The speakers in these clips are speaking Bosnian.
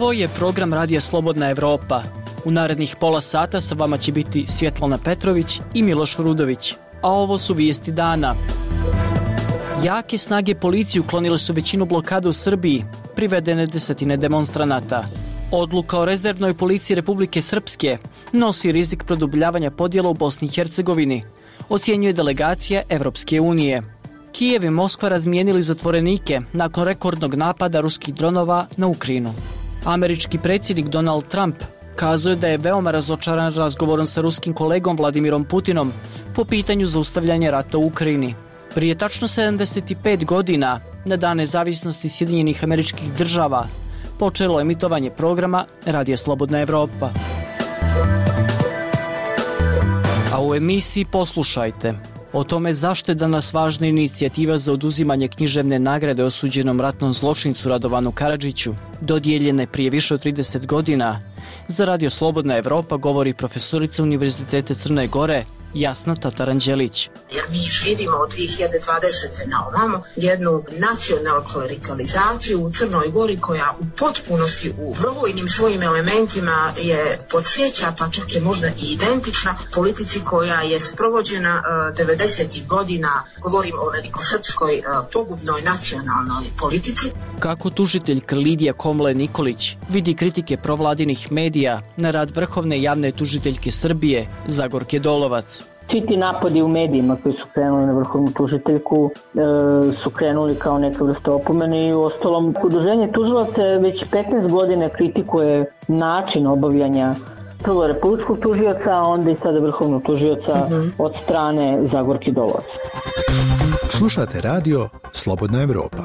Ovo je program Radija Slobodna Evropa. U narednih pola sata sa vama će biti Svjetlana Petrović i Miloš Rudović. A ovo su vijesti dana. Jake snage policije uklonile su većinu blokada u Srbiji, privedene desetine demonstranata. Odluka o rezervnoj policiji Republike Srpske nosi rizik produbljavanja podjela u Bosni i Hercegovini, ocjenjuje delegacija Evropske unije. Kijev i Moskva razmijenili zatvorenike nakon rekordnog napada ruskih dronova na Ukrajinu. Američki predsjednik Donald Trump kazao je da je veoma razočaran razgovorom sa ruskim kolegom Vladimirom Putinom po pitanju zaustavljanja rata u Ukrajini. Prije tačno 75 godina, na dan nezavisnosti Sjedinjenih Američkih Država, počelo emitovanje programa Radija Slobodna Evropa. A u emisiji poslušajte o tome zašto je danas važna inicijativa za oduzimanje književne nagrade osuđenom ratnom zločincu Radovanu Karadžiću, dodijeljene prije više od 30 godina. Za Radio Slobodna Evropa govori profesorica Univerziteta Crne Gore Jasna Tataranđelić. Jer mi živimo od 2020. na ovamo jednu nacionalnu klerikalizaciju u Crnoj Gori koja u potpunosti u brojnim svojim elementima je podsjeća, pa čak je možda i identična politici koja je sprovođena 90. godina, govorim o velikosrpskoj pogubnoj nacionalnoj politici. Kako tužiteljka Lidija Komle Nikolić vidi kritike provladinih medija na rad vrhovne javne tužiteljke Srbije Zagorke Dolovac. Svi ti napadi u medijima koji su krenuli na vrhovnu tužiteljku su krenuli kao neka vrsta opomene i u ostalom udruženje tužilaca već 15 godina kritikuje način obavljanja prvo republičkog tužioca, a onda i sada vrhovnog tužioca od strane Zagorke Dolovac. Slušate radio Slobodna Evropa.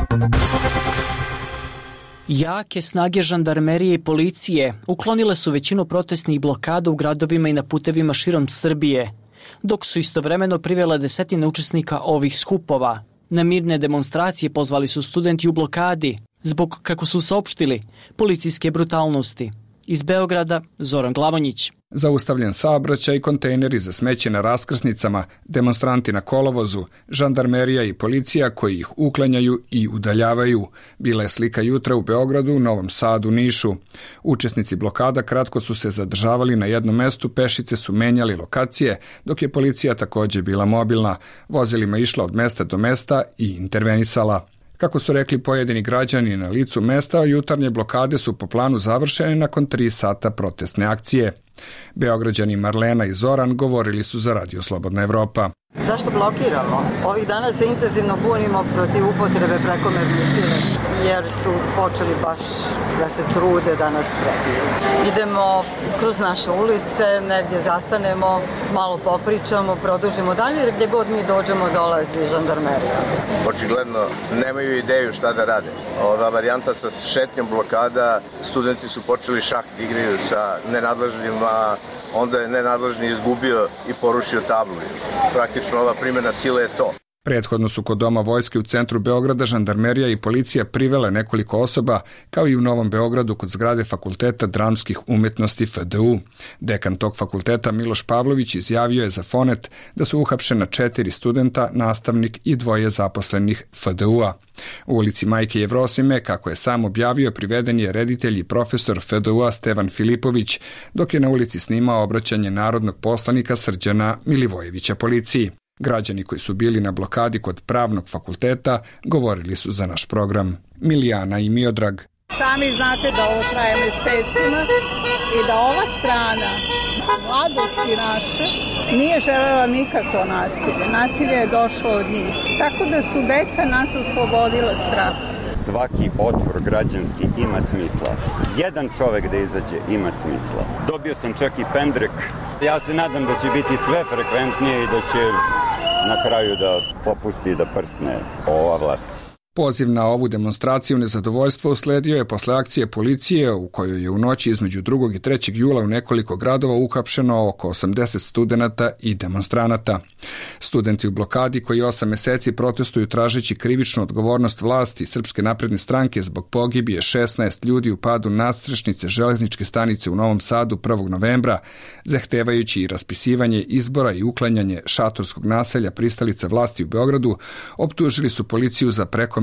Jake snage žandarmerije i policije uklonile su većinu protestnih blokada u gradovima i na putevima širom Srbije, dok su istovremeno privele desetine učesnika ovih skupova. Na mirne demonstracije pozvali su studenti u blokadi zbog, kako su saopštili, policijske brutalnosti. Iz Beograda, Zoran Glavonjić. Zaustavljen saobraćaj i kontejneri za smeće na raskrsnicama, demonstranti na kolovozu, žandarmerija i policija koji ih uklanjaju i udaljavaju. Bila je slika jutra u Beogradu, Novom Sadu, Nišu. Učesnici blokada kratko su se zadržavali na jednom mestu, pešice su menjali lokacije, dok je policija također bila mobilna, vozilima išla od mesta do mesta i intervenisala. Kako su rekli pojedini građani na licu mesta, jutarnje blokade su po planu završene nakon 3 sata protestne akcije. Beograđani Marlena i Zoran govorili su za Radio Slobodna Evropa. Zašto blokiramo? Ovih dana se intenzivno bunimo protiv upotrebe prekomerne sile, jer su počeli baš da se trude da nas prebiju. Idemo kroz naše ulice, negdje zastanemo, malo popričamo, produžimo dalje, jer gdje god mi dođemo dolazi žandarmerija. Očigledno nemaju ideju šta da rade. Ova varijanta sa šetnjom blokada, studenti su počeli šah da igraju sa nenadležnjima, onda je nenadležni izgubio i porušio tablu. Praktično ova primjena sile je to. Prethodno su kod Doma vojske u centru Beograda žandarmerija i policija privele nekoliko osoba, kao i u Novom Beogradu kod zgrade Fakulteta dramskih umjetnosti FDU. Dekan tog fakulteta Miloš Pavlović izjavio je za Fonet da su uhapšena 4 studenta, nastavnik i 2 zaposlenih FDU-a. U ulici Majke Jevrosime, kako je sam objavio, priveden je reditelj i profesor FDU-a Stevan Filipović, dok je na ulici snimao obraćanje narodnog poslanika Srđana Milivojevića policiji. Građani koji su bili na blokadi kod Pravnog fakulteta govorili su za naš program. Milijana i Miodrag. Sami znate da ovo traje mesecima i da ova strana mladosti naše nije želela nikakvo nasilje. Nasilje je došlo od njih. Tako da su deca nas oslobodila straha. Svaki otvor građanski ima smisla. Jedan čovek da izađe ima smisla. Dobio sam čak i pendrek. Ja se nadam da će biti sve frekventnije i da će na kraju da popusti da prsne ova vlast. Poziv na ovu demonstraciju nezadovoljstva usledio je posle akcije policije u kojoj je u noći između 2. i 3. jula u nekoliko gradova uhapšeno oko 80 studenata i demonstranata. Studenti u blokadi koji 8 meseci protestuju tražeći krivičnu odgovornost vlasti Srpske napredne stranke zbog pogibije 16 ljudi u padu nadstrešnice železničke stanice u Novom Sadu 1. novembra, zahtevajući i raspisivanje izbora i uklanjanje šatorskog naselja pristalica vlasti u Beogradu, optužili su policiju za prekomernu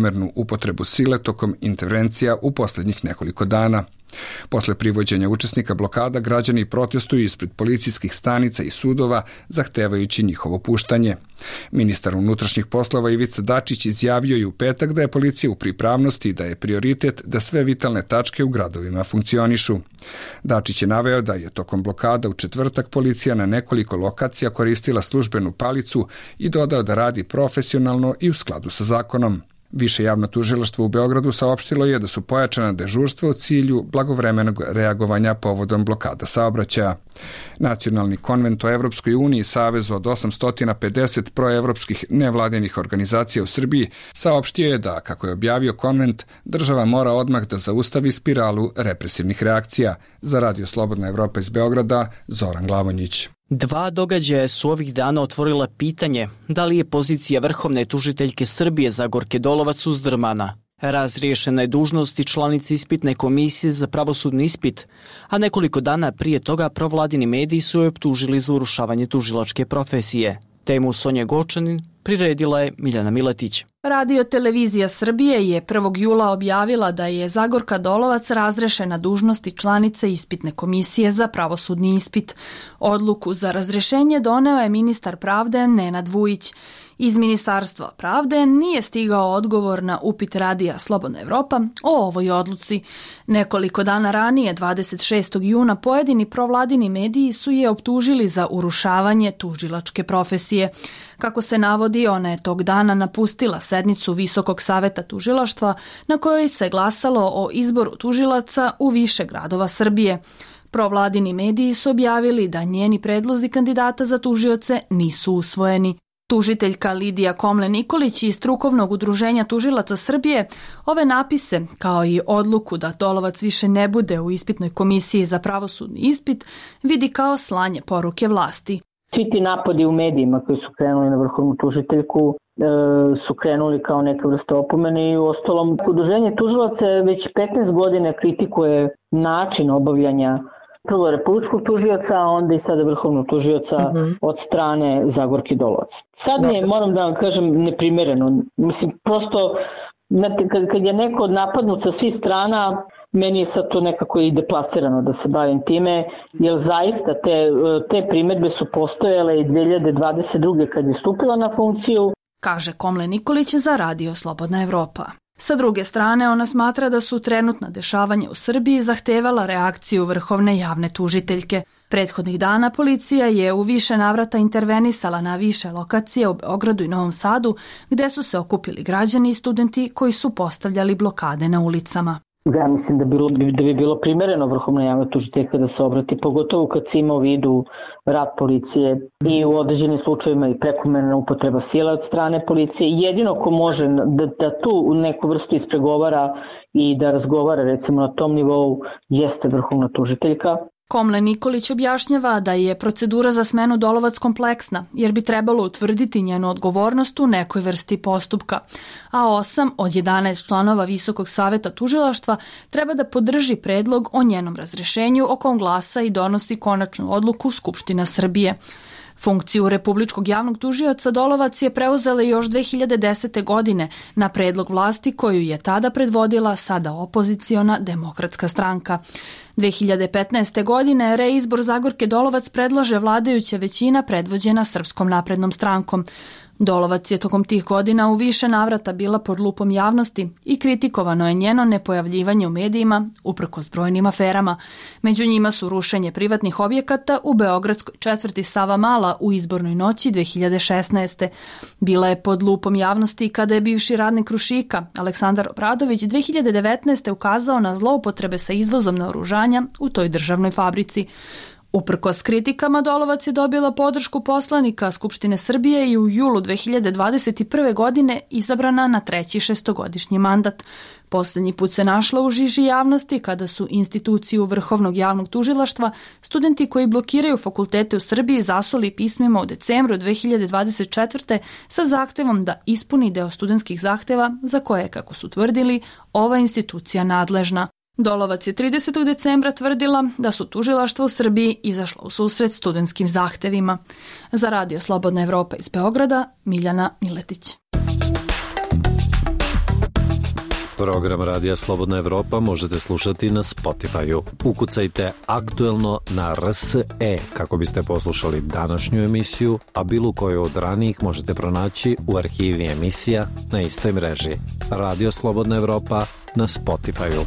namernu upotrebu sile tokom intervencija u posljednjih nekoliko dana. Posle privođenja učesnika blokada, građani protestuju ispred policijskih stanica i sudova, zahtevajući njihovo puštanje. Ministar unutrašnjih poslova Ivica Dačić izjavio je u petak da je policija u pripravnosti i da je prioritet da sve vitalne tačke u gradovima funkcionišu. Dačić je naveo da je tokom blokada u četvrtak policija na nekoliko lokacija koristila službenu palicu i dodao da radi profesionalno i u skladu sa zakonom. Više javno tužilaštvo u Beogradu saopštilo je da su pojačana dežurstva u cilju blagovremenog reagovanja povodom blokada saobraćaja. Nacionalni konvent o Evropskoj uniji, savezu od 850 proevropskih nevladinih organizacija u Srbiji, saopštio je da, kako je objavio konvent, država mora odmah da zaustavi spiralu represivnih reakcija. Za Radio Slobodna Evropa iz Beograda, Zoran Glavonjić. Dva događaja su ovih dana otvorila pitanje da li je pozicija vrhovne tužiteljke Srbije Zagorke Dolovac uzdrmana. Razriješena je dužnost i članica ispitne komisije za pravosudni ispit, a nekoliko dana prije toga provladini mediji su je optužili za urušavanje tužilačke profesije. Temu Sonja Gočanin priredila je Miljana Miletić. Radio televizija Srbije je 1. jula objavila da je Zagorka Dolovac razrešena dužnosti članice ispitne komisije za pravosudni ispit. Odluku za razrešenje doneo je ministar pravde Nenad Vujić. Iz Ministarstva pravde nije stigao odgovor na upit Radija Slobodna Evropa o ovoj odluci. Nekoliko dana ranije, 26. juna, pojedini provladini mediji su je optužili za urušavanje tužilačke profesije. Kako se navodi, ona je tog dana napustila sednicu Visokog saveta tužilaštva na kojoj se glasalo o izboru tužilaca u više gradova Srbije. Provladini mediji su objavili da njeni predlozi kandidata za tužioce nisu usvojeni. Tužiteljka Lidija Komlen-Nikolić iz Strukovnog udruženja tužilaca Srbije ove napise, kao i odluku da Dolovac više ne bude u ispitnoj komisiji za pravosudni ispit, vidi kao slanje poruke vlasti. Svi ti napadi u medijima koji su krenuli na vrhovnu tužiteljku su krenuli kao neka vrsta opomene i u ostalom udruženje tužilaca već 15 godina kritikuje način obavljanja prvo republičkog tužioca, a onda i sada vrhovnog tužioca od strane Zagorke Dolovac. Sad mi je, moram da vam kažem, neprimereno. Mislim, prosto, kad je neko napadnut sa svih strana, meni je sad to nekako i deplasirano da se bavim time, jer zaista te primedbe su postojale i 2022. kad je stupila na funkciju. Kaže Komlen-Nikolić za Radio Slobodna Evropa. Sa druge strane, ona smatra da su trenutna dešavanja u Srbiji zahtevala reakciju vrhovne javne tužiteljke. Prethodnih dana policija je u više navrata intervenisala na više lokacije u Beogradu i Novom Sadu, gde su se okupili građani i studenti koji su postavljali blokade na ulicama. Ja mislim da bi bilo primereno vrhovna javna tužiteljka da se obrati, pogotovo kad se ima u vidu rad policije i u određenim slučajevima i prekomerna upotreba sile od strane policije. Jedino ko može da tu neku vrstu ispregovara i da razgovara recimo na tom nivou jeste vrhovna tužiteljka. Komlen-Nikolić objašnjava da je procedura za smenu Dolovac kompleksna, jer bi trebalo utvrditi njenu odgovornost u nekoj vrsti postupka, a 8 od 11 članova Visokog saveta tužilaštva treba da podrži predlog o njenom razrešenju, o kom glasa i donosi konačnu odluku Skupština Srbije. Funkciju republičkog javnog tužioca Dolovac je preuzela još 2010. godine na predlog vlasti koju je tada predvodila sada opoziciona Demokratska stranka. 2015. godine reizbor Zagorke Dolovac predlaže vladajuća većina predvođena Srpskom naprednom strankom. Dolovac je tokom tih godina u više navrata bila pod lupom javnosti i kritikovano je njeno nepojavljivanje u medijima uprkos brojnim aferama. Među njima su rušenje privatnih objekata u beogradskoj četvrti Savamala u izbornoj noći 2016. Bila je pod lupom javnosti kada je bivši radnik Krušika Aleksandar Obradović 2019. ukazao na zloupotrebe sa izvozom naoružanja u toj državnoj fabrici. Uprkos kritikama, Dolovac je dobila podršku poslanika Skupštine Srbije i u julu 2021. godine izabrana na 3. šestogodišnji mandat. Posljednji put se našla u žiži javnosti kada su instituciju Vrhovnog javnog tužilaštva studenti koji blokiraju fakultete u Srbiji zasuli pismima u decembru 2024. sa zahtevom da ispuni deo studentskih zahteva za koje, kako su tvrdili, ova institucija nadležna. Dolovac je 30. decembra tvrdila da su tužilaštva u Srbiji izašla u susret studentskim zahtevima. Za Radio Slobodna Evropa iz Beograda, Miljana Miletić. Program Radija Slobodna Evropa možete slušati na Spotify-u. Ukucajte Aktuelno na RSE kako biste poslušali današnju emisiju, a bilo koju od ranijih možete pronaći u arhivi emisija na istoj mreži. Radio Slobodna Evropa na Spotify-u.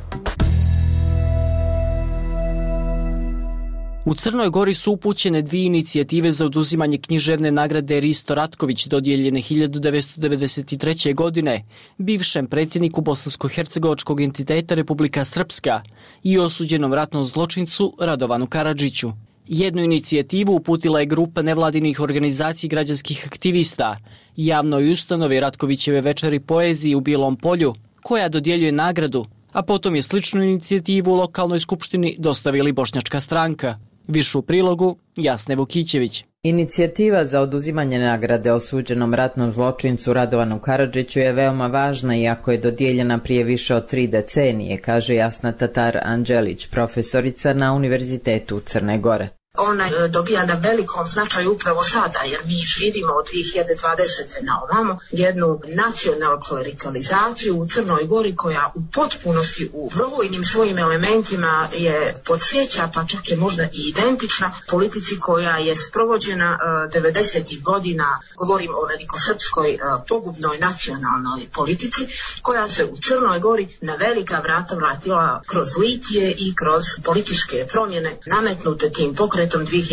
U Crnoj Gori su upućene 2 inicijative za oduzimanje književne nagrade Risto Ratković dodijeljene 1993. godine bivšem predsjedniku bosansko-hercegovačkog entiteta Republika Srpska i osuđenom ratnom zločincu Radovanu Karadžiću. Jednu inicijativu uputila je grupa nevladinih organizacija i građanskih aktivista javnoj ustanovi Ratkovićeve večeri poeziji u Bijelom Polju, koja dodjeljuje nagradu, a potom je sličnu inicijativu u lokalnoj skupštini dostavili Bošnjačka stranka. Više u prilogu Jasne Vukićević. Inicijativa za oduzimanje nagrade osuđenom ratnom zločincu Radovanu Karadžiću je veoma važna iako je dodijeljena prije više od 3 decenije, kaže Jasna Tatar Anđelić, profesorica na Univerzitetu u Crne Gore. Ona dobija na velikom značaju upravo sada, jer mi živimo od 2020. na ovamo jednu nacionalnu klerikalizaciju u Crnoj Gori koja u potpunosti u brojnim svojim elementima je podsjeća, pa čak je možda i identična politici koja je sprovođena 90. godina, govorim o velikosrpskoj pogubnoj nacionalnoj politici, koja se u Crnoj Gori na velika vrata vratila kroz litije i kroz političke promjene nametnute tim pokretom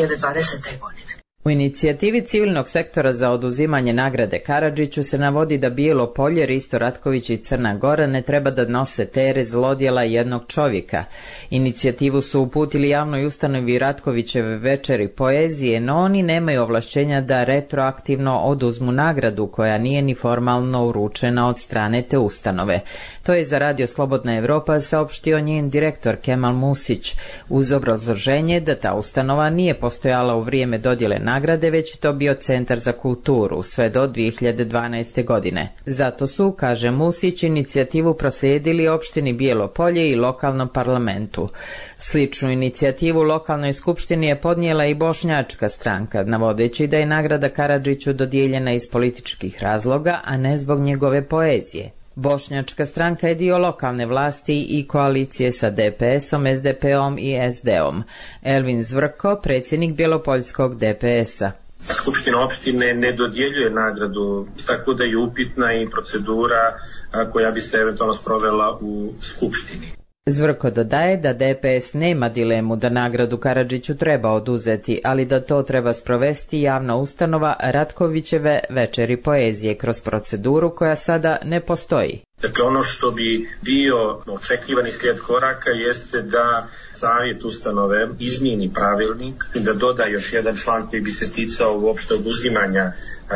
2020. godine. U inicijativi civilnog sektora za oduzimanje nagrade Karadžiću se navodi da Bijelo Polje, Risto Ratković i Crna Gora ne treba da nose teret zlodjela jednog čovjeka. Inicijativu su uputili javnoj ustanovi Ratkovićeve večeri poezije, no oni nemaju ovlašćenja da retroaktivno oduzmu nagradu koja nije ni formalno uručena od strane te ustanove. To je za Radio Slobodna Evropa saopštio njen direktor Kemal Musić, uz obrazloženje da ta ustanova nije postojala u vrijeme dodjele nagrade, već to bio Centar za kulturu, sve do 2012. godine. Zato su, kaže Musić, inicijativu proslijedili opštini Bijelo Polje i lokalnom parlamentu. Sličnu inicijativu lokalnoj skupštini je podnijela i Bošnjačka stranka, navodeći da je nagrada Karadžiću dodijeljena iz političkih razloga, a ne zbog njegove poezije. Bošnjačka stranka je dio lokalne vlasti i koalicije sa DPS-om, SDP-om i SD-om. Elvin Zvrko, predsjednik Bjelopoljskog DPS-a. Skupština opštine ne dodjeljuje nagradu, tako da je upitna i procedura koja bi se eventualno sprovela u skupštini. Zvrko dodaje da DPS nema dilemu da nagradu Karadžiću treba oduzeti, ali da to treba sprovesti javna ustanova Ratkovićeve večeri poezije kroz proceduru koja sada ne postoji. Dakle, ono što bi bio očekivani slijed koraka jeste da savjet ustanove izmijeni pravilnik, da doda još jedan član koji bi se ticao uopšte oduzimanja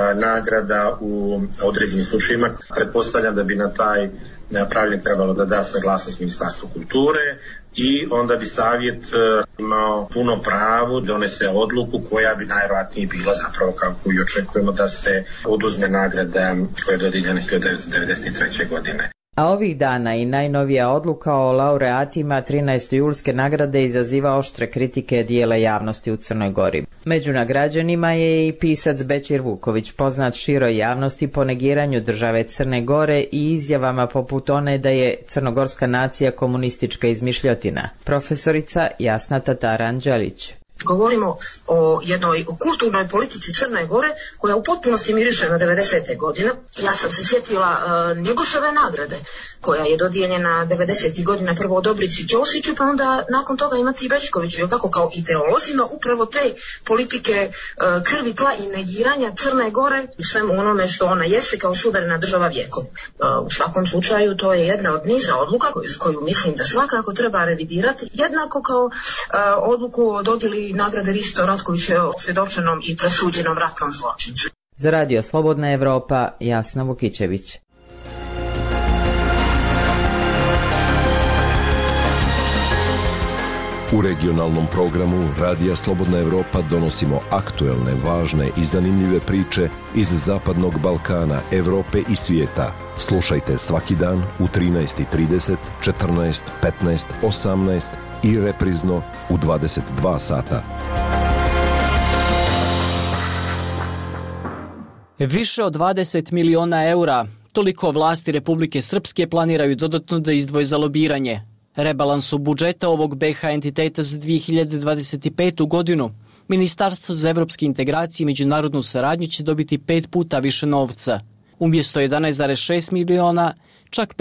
nagrada u određenim slučajima. Pretpostavljam da bi na taj pravilnik trebalo da da saglasnost Ministarstvu kulture i onda bi savjet imao puno pravo da donese odluku koja bi najvjerojatnije bila zapravo kako i očekujemo da se oduzme nagrada koja je dodijeljena 1993. godine. A ovih dana i najnovija odluka o laureatima 13. julske nagrade izaziva oštre kritike dijela javnosti u Crnoj Gori. Među nagrađenima je i pisac Bećir Vuković, poznat široj javnosti po negiranju države Crne Gore i izjavama poput one da je crnogorska nacija komunistička izmišljotina. Profesorica Jasna Tatar Anđelić. Govorimo o jednoj kulturnoj politici Crne Gore koja u potpunosti miriše na 90. godine. Ja sam se sjetila Njegoševe nagrade koja je dodijeljena 90. godina prvo Dobrici Ćosiću, pa onda nakon toga imati i Bećkoviću, tako kao ideolozima upravo te politike krvi, tla i negiranja Crne Gore u svemu onome što ona jeste kao suverena država vijekom. U svakom slučaju to je jedna od niza odluka koju mislim da svakako treba revidirati, jednako kao odluku o dodjeli nagrade Risto Ratkoviću svjedočenom i presuđenom ratnom zločincu. Za Radio Slobodna Evropa, Jasna Vukićević. U regionalnom programu Radija Slobodna Evropa donosimo aktuelne, važne i zanimljive priče iz Zapadnog Balkana, Evrope i svijeta. Slušajte svaki dan u 13:30, 14, 15, 18 i reprizno u 22 sata. Više od 20 miliona eura, Toliko vlasti Republike Srpske planiraju dodatno da izdvoje za lobiranje. Rebalansu budžeta ovog BiH entiteta za 2025. godinu Ministarstvo za evropske integracije i međunarodnu saradnju će dobiti 5 puta više novca. Umjesto 11,6 miliona, čak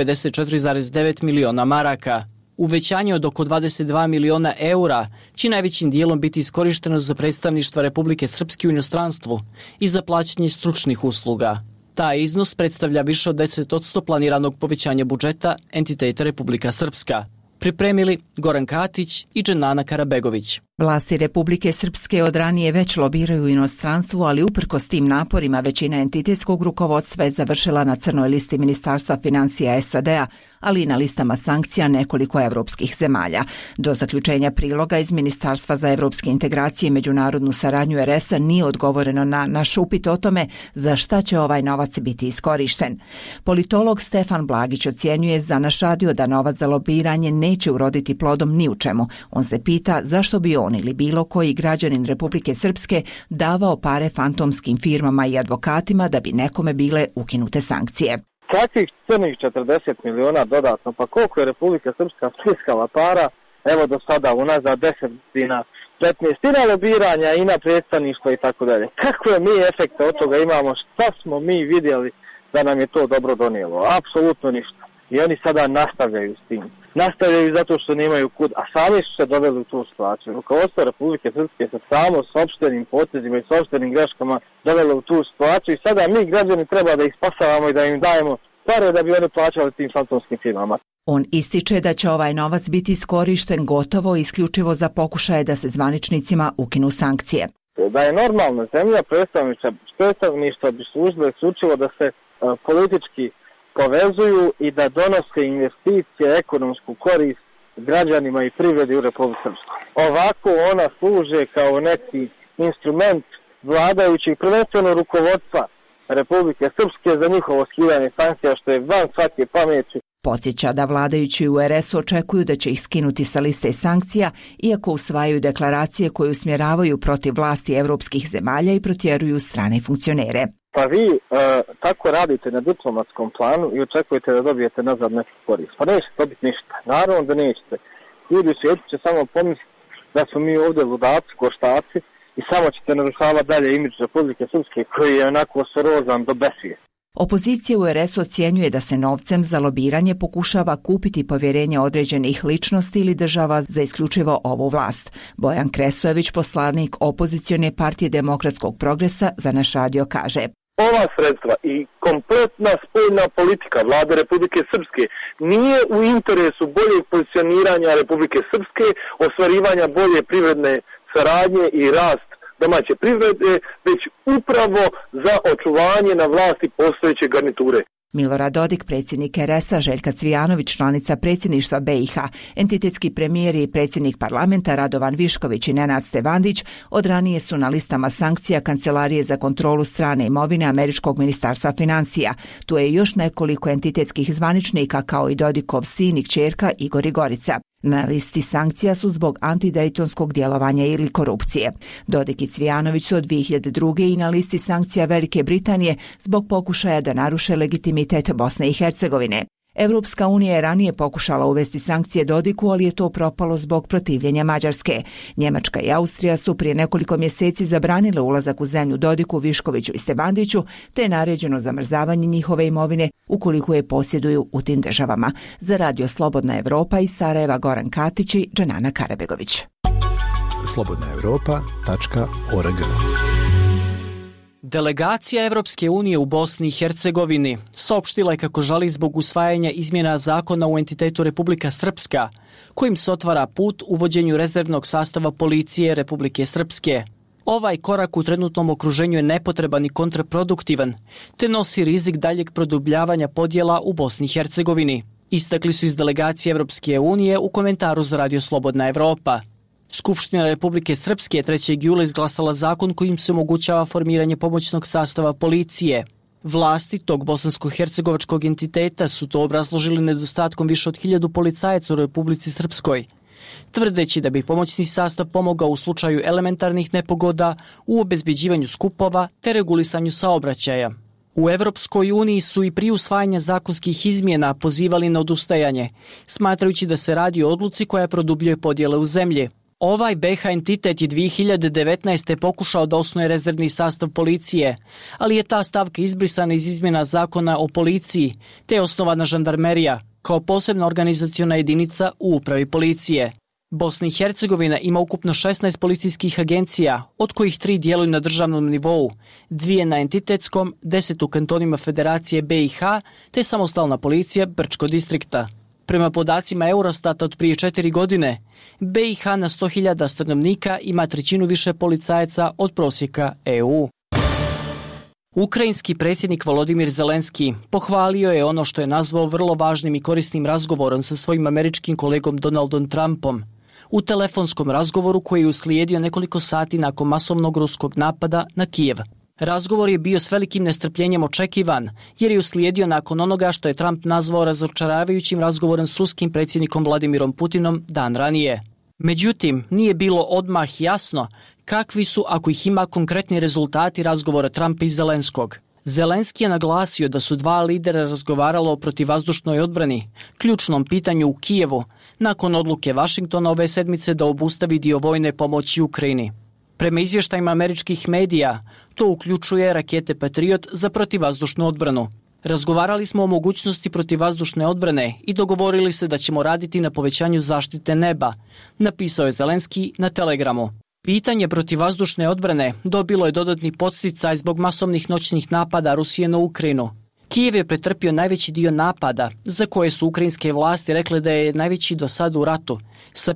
54,9 miliona maraka. Uvećanje od oko 22 miliona eura će najvećim dijelom biti iskorišteno za predstavništva Republike Srpske u inostranstvu i za plaćanje stručnih usluga. Taj iznos predstavlja više od 10% planiranog povećanja budžeta entiteta Republika Srpska. Pripremili Goran Katić i Dženana Karabegović. Vlasti Republike Srpske od ranije već lobiraju u inostranstvu, ali uprkos tim naporima većina entitetskog rukovodstva je završila na crnoj listi Ministarstva financija SAD-a, ali i na listama sankcija nekoliko evropskih zemalja. Do zaključenja priloga iz Ministarstva za evropske integracije i međunarodnu saradnju RS-a nije odgovoreno na naš upit o tome za šta će ovaj novac biti iskorišten. Politolog Stefan Blagić ocjenjuje za naš radio da novac za lobiranje neće uroditi plodom ni u čemu. On se pita zašto bi on ili bilo koji građanin Republike Srpske davao pare fantomskim firmama i advokatima da bi nekome bile ukinute sankcije. Kakvih crnih 40 miliona dodatno, pa koliko je Republika Srpska stiskala para, evo do sada unazad 10 godina, 15 i na lobiranja i na predstavništvo i tako dalje. Kakve mi efekte od toga imamo, šta smo mi vidjeli da nam je to dobro donijelo? Apsolutno ništa. I oni sada nastavljaju s tim. Nastavljaju zato što nemaju kud, a sami su se doveli u tu situaciju. Rukovodstvo Republike Srpske se samo s opštenim potezima i s opštenim greškama dovelo u tu situaciju i sada mi građani treba da ih spasavamo i da im dajemo pare da bi oni plaćali tim fantomskim firmama. On ističe da će ovaj novac biti iskorišten gotovo isključivo za pokušaje da se zvaničnicima ukinu sankcije. Da je normalna zemlja, predstavništva bi služilo isključivo da se politički povezuju i da donose investicije, ekonomsku korist građanima i privredi u Republike Srpskoj. Ovako ona služe kao neki instrument vladajućih, prvenstveno rukovodstva Republike Srpske za njihovo skidanje sankcija, što je van svake pameti. Podsjeća da vladajući u RS očekuju da će ih skinuti sa liste sankcija, iako usvajaju deklaracije koje usmjeravaju protiv vlasti evropskih zemalja i protjeruju strane funkcionere. Pa vi tako radite na diplomatskom planu i očekujete da dobijete nazad neku korist. Pa nećete dobiti ništa. Naravno da nećete. Ljudi u svijetu će samo pomisliti da smo mi ovdje ludaci, koštaci i samo ćete narušavati dalje imidž Republike Srpske koji je onako sorozan do besvije. Opozicija u RS ocjenjuje da se novcem za lobiranje pokušava kupiti povjerenje određenih ličnosti ili država za isključivo ovu vlast. Bojan Kresojević, poslanik opozicione partije Demokratskog progresa, za naš radio kaže: Ova sredstva i kompletna spoljna politika vlade Republike Srpske nije u interesu boljeg pozicioniranja Republike Srpske, ostvarivanja bolje privredne saradnje i rast domaće privrede, već upravo za očuvanje na vlasti postojeće garniture. Milorad Dodik, predsjednik RS-a, Željka Cvijanović, članica predsjedništva BiH, entitetski premijer i predsjednik parlamenta Radovan Višković i Nenad Stevandić od ranije su na listama sankcija Kancelarije za kontrolu strane imovine Američkog ministarstva financija. Tu je još nekoliko entitetskih zvaničnika kao i Dodikov sin i kćerka Igor i Gorica. Na listi sankcija su zbog antidejtonskog djelovanja ili korupcije. Dodik i Cvijanović su od 2002. i na listi sankcija Velike Britanije zbog pokušaja da naruše legitimitet Bosne i Hercegovine. Evropska unija je ranije pokušala uvesti sankcije Dodiku, ali je to propalo zbog protivljenja Mađarske. Njemačka i Austrija su prije nekoliko mjeseci zabranile ulazak u zemlju Dodiku, Viškoviću i Stebandiću, te je naređeno zamrzavanje njihove imovine ukoliko je posjeduju u tim državama. Za radio Slobodna Evropa iz Sarajeva, Goran Katić i Dženana Karabegović. slobodnaevropa.org. Delegacija Evropske unije u Bosni i Hercegovini saopštila je kako žali zbog usvajanja izmjena zakona u entitetu Republika Srpska, kojim se otvara put uvođenju rezervnog sastava policije Republike Srpske. Ovaj korak u trenutnom okruženju je nepotreban i kontraproduktivan, te nosi rizik daljeg produbljavanja podjela u Bosni i Hercegovini. Istakli su iz delegacije Evropske unije u komentaru za radio Slobodna Evropa. Skupština Republike Srpske 3. jula izglasala zakon kojim se omogućava formiranje pomoćnog sastava policije. Vlasti tog bosansko-hercegovačkog entiteta su to obrazložili nedostatkom više od 1000 policajaca u Republici Srpskoj, tvrdeći da bi pomoćni sastav pomogao u slučaju elementarnih nepogoda, u obezbeđivanju skupova te regulisanju saobraćaja. U Evropskoj uniji su i prije usvajanja zakonskih izmjena pozivali na odustajanje, smatrajući da se radi o odluci koja produbljuje podjele u zemlji. Ovaj BiH entitet je 2019. pokušao da osnuje rezervni sastav policije, ali je ta stavka izbrisana iz izmjena zakona o policiji, te je osnovana žandarmerija kao posebna organizaciona jedinica u upravi policije. Bosna i Hercegovina ima ukupno 16 policijskih agencija, od kojih 3 djeluju na državnom nivou, 2 na entitetskom, 10 u kantonima Federacije BiH, te samostalna policija Brčko distrikta. Prema podacima Eurostata od prije 4 godine, BiH na 100.000 stanovnika ima 1/3 više policajaca od prosjeka EU. Ukrajinski predsjednik Volodimir Zelenski pohvalio je ono što je nazvao vrlo važnim i korisnim razgovorom sa svojim američkim kolegom Donaldom Trumpom. U telefonskom razgovoru koji je uslijedio nekoliko sati nakon masovnog ruskog napada na Kijev. Razgovor je bio s velikim nestrpljenjem očekivan, jer je uslijedio nakon onoga što je Trump nazvao razočaravajućim razgovorom s ruskim predsjednikom Vladimirom Putinom dan ranije. Međutim, nije bilo odmah jasno kakvi su, ako ih ima, konkretni rezultati razgovora Trumpa i Zelenskog. Zelenski je naglasio da su 2 lidera razgovaralo o protivvazdušnoj odbrani, ključnom pitanju u Kijevu, nakon odluke Vašingtona ove sedmice da obustavi dio vojne pomoći Ukrajini. Prema izvještajima američkih medija, to uključuje rakete Patriot za protivvazdušnu odbranu. Razgovarali smo o mogućnosti protivvazdušne odbrane i dogovorili se da ćemo raditi na povećanju zaštite neba, napisao je Zelenski na Telegramu. Pitanje protivvazdušne odbrane dobilo je dodatni podsticaj zbog masovnih noćnih napada Rusije na Ukrajinu. Kijev je pretrpio najveći dio napada, za koje su ukrajinske vlasti rekle da je najveći do sada u ratu, sa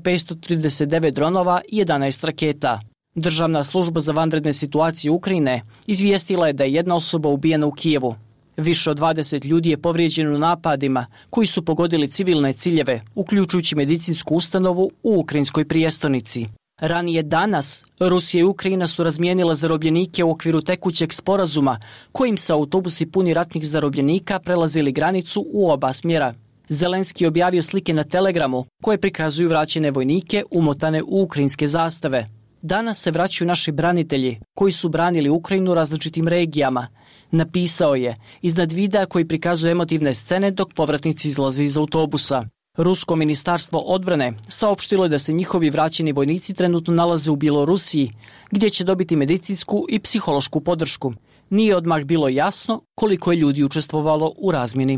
539 dronova i 11 raketa. Državna služba za vanredne situacije Ukrajine izvijestila je da je 1 osoba ubijena u Kijevu. Više od 20 ljudi je povrijeđeno u napadima koji su pogodili civilne ciljeve, uključujući medicinsku ustanovu u ukrajinskoj prijestolnici. Ranije danas, Rusija i Ukrajina su razmijenile zarobljenike u okviru tekućeg sporazuma, kojim se autobusi puni ratnih zarobljenika prelazili granicu u oba smjera. Zelenski je objavio slike na Telegramu koje prikazuju vraćene vojnike umotane u ukrajinske zastave. Danas se vraćaju naši branitelji koji su branili Ukrajinu u različitim regijama, napisao je iznad videa koji prikazuje emotivne scene dok povratnici izlaze iz autobusa. Rusko ministarstvo odbrane saopštilo je da se njihovi vraćeni vojnici trenutno nalaze u Bjelorusiji, gdje će dobiti medicinsku i psihološku podršku. Nije odmah bilo jasno koliko je ljudi učestvovalo u razmjeni.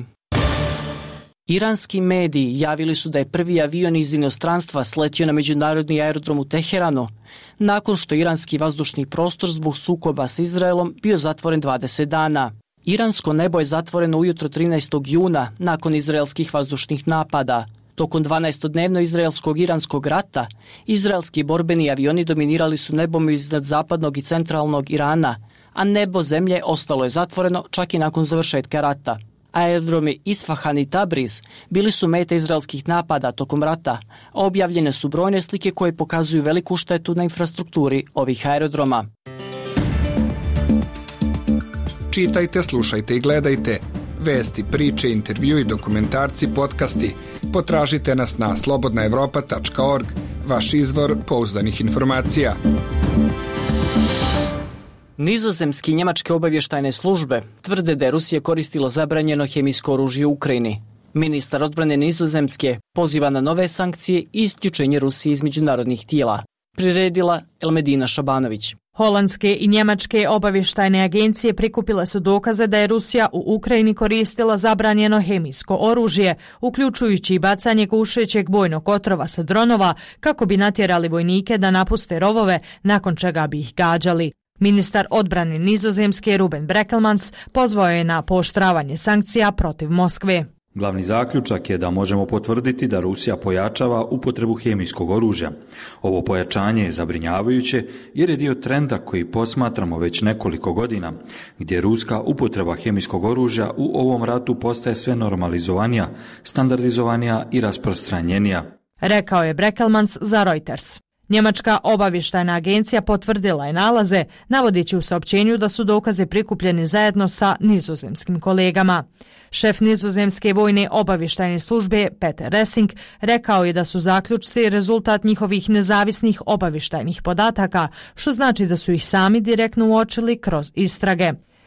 Iranski mediji javili su da je prvi avion iz inostranstva sletio na međunarodni aerodrom u Teheranu, nakon što iranski vazdušni prostor zbog sukoba s Izraelom bio zatvoren 20 dana. Iransko nebo je zatvoreno ujutro 13. juna nakon izraelskih vazdušnih napada. Tokom 12-dnevno izraelskog iranskog rata, izraelski borbeni avioni dominirali su nebom iznad zapadnog i centralnog Irana, a nebo zemlje ostalo je zatvoreno čak i nakon završetka rata. Aerodromi Isfahan i Tabriz bili su mete izraelskih napada tokom rata, a objavljene su brojne slike koje pokazuju veliku štetu na infrastrukturi ovih aerodroma. Čitajte, slušajte i gledajte vesti, priče, intervju i dokumentarci, podcasti. Potražite nas na slobodnaevropa.org, vaš izvor pouzdanih informacija. Nizozemski i njemačke obavještajne službe tvrde da je Rusija koristila zabranjeno hemijsko oružje u Ukrajini. Ministar odbrane Nizozemske poziva na nove sankcije i isključenje Rusije iz međunarodnih tijela. Priredila Elmedina Šabanović. Holandske i njemačke obavještajne agencije prikupile su dokaze da je Rusija u Ukrajini koristila zabranjeno hemijsko oružje, uključujući i bacanje gušećeg bojnog otrova sa dronova kako bi natjerali vojnike da napuste rovove, nakon čega bi ih gađali. Ministar odbrane Nizozemske Ruben Brekelmans pozvao je na pooštravanje sankcija protiv Moskve. Glavni zaključak je da možemo potvrditi da Rusija pojačava upotrebu hemijskog oružja. Ovo pojačanje je zabrinjavajuće jer je dio trenda koji posmatramo već nekoliko godina, gdje ruska upotreba hemijskog oružja u ovom ratu postaje sve normalizovanija, standardizovanija i rasprostranjenija. Rekao je Brekelmans za Reuters. Njemačka obavještajna agencija potvrdila je nalaze, navodeći u saopćenju da su dokaze prikupljeni zajedno sa nizozemskim kolegama. Šef nizozemske vojne obavještajne službe Peter Ressing rekao je da su zaključci rezultat njihovih nezavisnih obavještajnih podataka, što znači da su ih sami direktno uočili kroz istrage.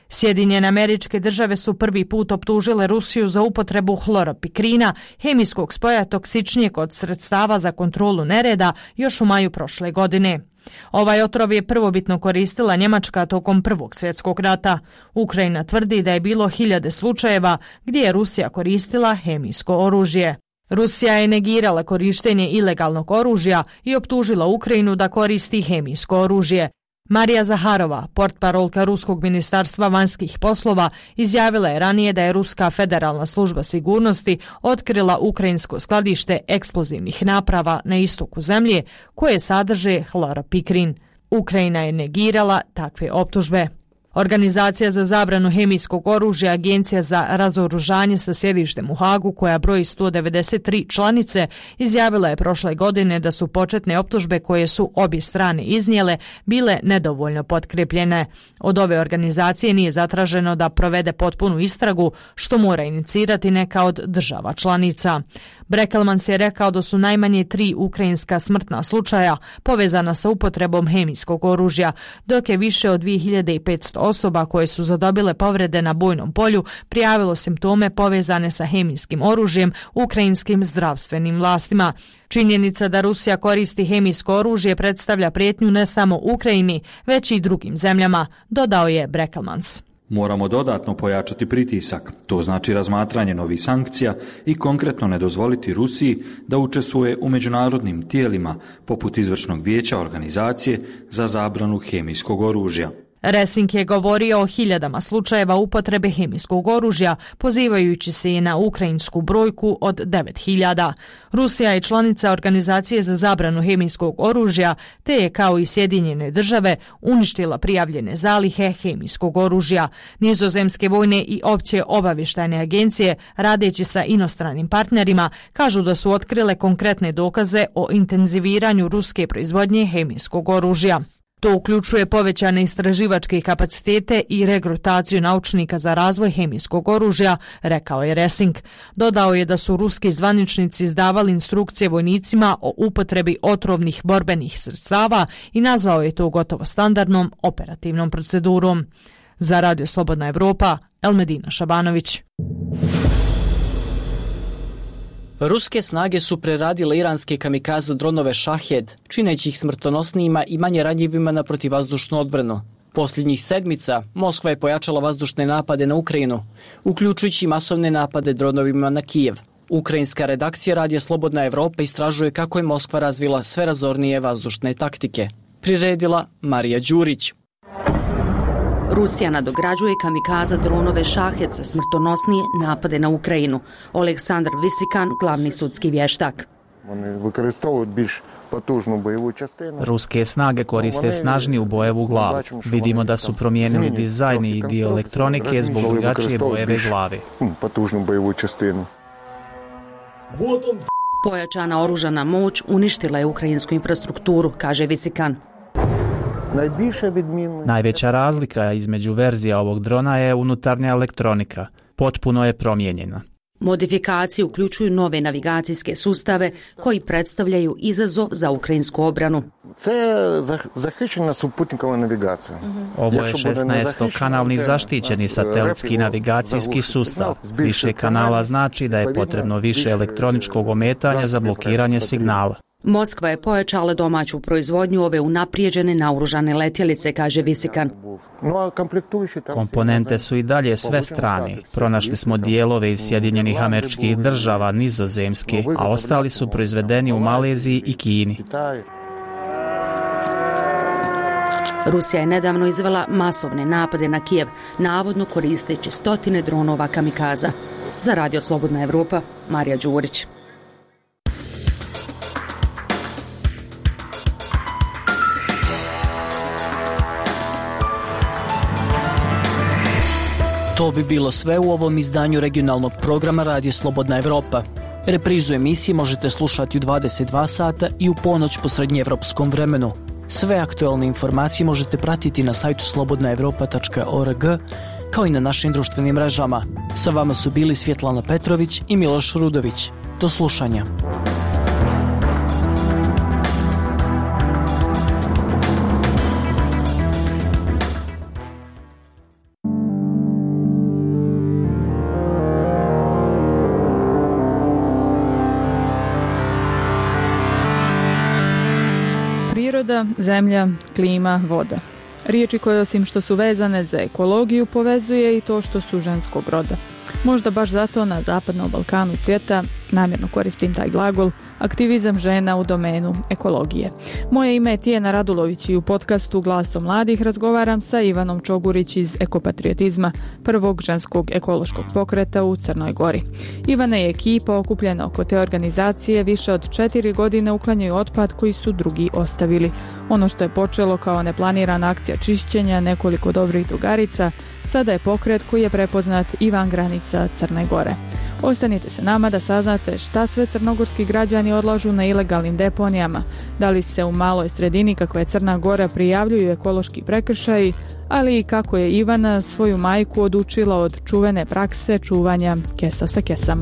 Sjedinjene Američke Države su prvi put optužile Rusiju za upotrebu hloropikrina, hemijskog spoja toksičnijeg od sredstava za kontrolu nereda, još u maju prošle godine. Ovaj otrov je prvobitno koristila Njemačka tokom Prvog svjetskog rata. Ukrajina tvrdi da je bilo hiljade slučajeva gdje je Rusija koristila hemijsko oružje. Rusija je negirala korištenje ilegalnog oružja i optužila Ukrajinu da koristi hemijsko oružje. Marija Zaharova, portparolka Ruskog ministarstva vanjskih poslova, izjavila je ranije da je Ruska federalna služba sigurnosti otkrila ukrajinsko skladište eksplozivnih naprava na istoku zemlje koje sadrže hloropikrin. Ukrajina je negirala takve optužbe. Organizacija za zabranu hemijskog oružja, Agencija za razoružanje sa sjedištem u Hagu, koja broji 193 članice, izjavila je prošle godine da su početne optužbe koje su obje strane iznijele bile nedovoljno potkrepljene. Od ove organizacije nije zatraženo da provede potpunu istragu, što mora inicirati neka od država članica. Brekelmans je rekao da su najmanje 3 ukrajinska smrtna slučaja povezana sa upotrebom hemijskog oružja, dok je više od 2500 osoba koje su zadobile povrede na bojnom polju prijavilo simptome povezane sa hemijskim oružjem ukrajinskim zdravstvenim vlastima. Činjenica da Rusija koristi hemijsko oružje predstavlja prijetnju ne samo Ukrajini, već i drugim zemljama, dodao je Brekelmans. Moramo dodatno pojačati pritisak, to znači razmatranje novih sankcija i konkretno ne dozvoliti Rusiji da učestvuje u međunarodnim tijelima poput Izvršnog vijeća organizacije za zabranu hemijskog oružja. Resing je govorio o hiljadama slučajeva upotrebe hemijskog oružja, pozivajući se i na ukrajinsku brojku od 9000. Rusija je članica Organizacije za zabranu hemijskog oružja, te je kao i Sjedinjene Države uništila prijavljene zalihe hemijskog oružja. Nizozemske vojne i opće obavještajne agencije, radeći sa inostranim partnerima, kažu da su otkrile konkretne dokaze o intenziviranju ruske proizvodnje hemijskog oružja. To uključuje povećane istraživačke kapacitete i regrutaciju naučnika za razvoj hemijskog oružja, rekao je Resing. Dodao je da su ruski zvaničnici izdavali instrukcije vojnicima o upotrebi otrovnih borbenih sredstava i nazvao je to gotovo standardnom operativnom procedurom. Za Radio Slobodna Evropa, Elmedina Šabanović. Ruske snage su preradile iranske kamikaze dronove Shahed, čineći ih smrtonosnijima i manje ranjivima na protivvazdušnu odbranu. Posljednjih sedmica Moskva je pojačala vazdušne napade na Ukrajinu, uključujući masovne napade dronovima na Kijev. Ukrajinska redakcija Radija Slobodna Evropa istražuje kako je Moskva razvila sve razornije vazdušne taktike. Priredila Marija Đurić. Rusija nadograđuje kamikaza dronove Shahed za smrtonosnije napade na Ukrajinu. Oleksandar Visikan, glavni sudski vještak. Ruske snage koriste snažniju bojevu glavu. Vidimo da su promijenili dizajn i dio elektronike zbog drugačije bojeve glave. Pojačana oružana moć uništila je ukrajinsku infrastrukturu, kaže Visikan. Najveća razlika između verzija ovog drona je unutarnja elektronika. Potpuno je promijenjena. Modifikacije uključuju nove navigacijske sustave koji predstavljaju izazov za ukrajinsku obranu. Ovo je 16-kanalni zaštićeni satelitski navigacijski sustav. Više kanala znači da je potrebno više elektroničkog ometanja za blokiranje signala. Moskva je pojačala domaću proizvodnju ove unaprijeđene naoružane letjelice, kaže Visikan. Komponente su i dalje sve strane. Pronašli smo dijelove iz Sjedinjenih Američkih Država, Nizozemske, a ostali su proizvedeni u Maleziji i Kini. Rusija je nedavno izvela masovne napade na Kijev, navodno koristeći stotine dronova kamikaza. Za Radio Slobodna Evropa, Marija Đurić. To bi bilo sve u ovom izdanju regionalnog programa Radija Slobodna Evropa. Reprizu emisije možete slušati u 22 sata i u ponoć po srednjeevropskom vremenu. Sve aktualne informacije možete pratiti na sajtu slobodnaevropa.org, kao i na našim društvenim mrežama. Sa vama su bili Svjetlana Petrović i Miloš Rudović. Do slušanja. Voda, zemlja, klima, voda. Riječi koje osim što su vezane za ekologiju povezuje i to što su ženskog roda. Možda baš zato na Zapadnom Balkanu cvjeta, namjerno koristim taj glagol, aktivizam žena u domenu ekologije. Moje ime je Tijena Radulović i u podcastu Glasom mladih razgovaram sa Ivanom Čogurić iz Ekopatriotizma, prvog ženskog ekološkog pokreta u Crnoj Gori. Ivana i ekipa okupljena oko te organizacije više od 4 godine uklanjaju otpad koji su drugi ostavili. Ono što je počelo kao neplanirana akcija čišćenja nekoliko dobrih drugarica, sada je pokret koji je prepoznat i van granica Crne Gore. Ostanite se nama da saznate šta sve crnogorski građani odlažu na ilegalnim deponijama, da li se u maloj sredini kakva je Crna Gora prijavljuju ekološki prekršaji, ali i kako je Ivana svoju majku odučila od čuvene prakse čuvanja kesa sa kesama.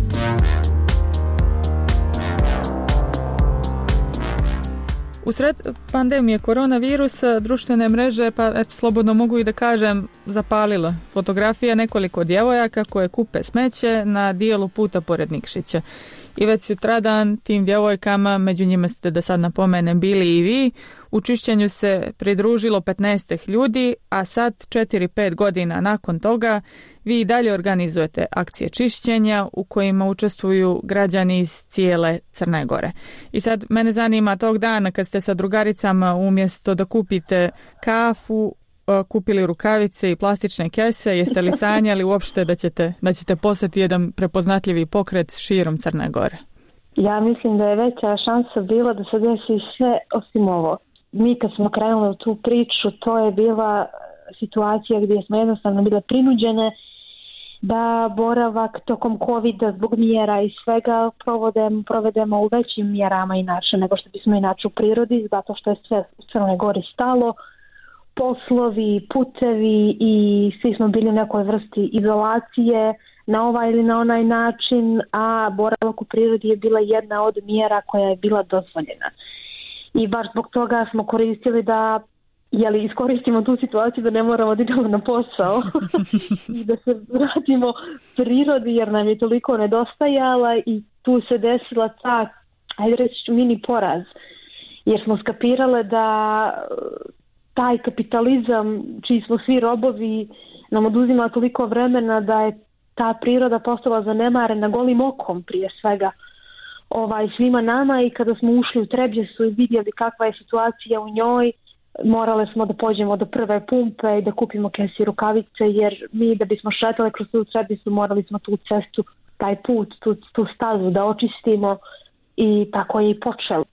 Usred pandemije koronavirusa društvene mreže, pa eto, slobodno mogu i da kažem, zapalilo fotografija nekoliko djevojaka koje kupe smeće na dijelu puta pored Nikšića. I već sutradan tim djevojkama, među njima ste, da sad napomenem, bili i vi, u čišćenju se pridružilo 15 ljudi, a sad 4-5 godina nakon toga vi i dalje organizujete akcije čišćenja u kojima učestvuju građani iz cijele Crne Gore. I sad mene zanima tog dana kad ste sa drugaricama umjesto da kupite kafu, kupili rukavice i plastične kese, jeste li sanjali uopšte da ćete postati jedan prepoznatljivi pokret širom Crne Gore? Ja mislim da je veća šansa bila da se desi sve osim ovo. Mi kad smo krenuli u tu priču, to je bila situacija gdje smo jednostavno bile prinuđene da boravak tokom COVID-a zbog mjera i svega provedemo u većim mjerama inače nego što bismo inače u prirodi, zato što je sve u Crnoj Gori stalo, poslovi, putevi i svi smo bili u nekoj vrsti izolacije na ovaj ili na onaj način, a boravak u prirodi je bila jedna od mjera koja je bila dozvoljena. I baš zbog toga smo koristili da iskoristimo tu situaciju da ne moramo da idemo na posao i da se vratimo prirodi jer nam je toliko nedostajala i tu se desila ta, ajde reći, mini poraz. Jer smo skapirale da taj kapitalizam čiji smo svi robovi nam oduzima toliko vremena da je ta priroda postala zanemarena golim okom prije svega svima nama i kada smo ušli u Trebjesu i vidjeli kakva je situacija u njoj, morale smo da pođemo do prve pumpe i da kupimo kese i rukavice jer mi da bismo šetali kroz tu Trebjesu morali smo tu cestu, taj put, tu stazu da očistimo i tako je i počelo.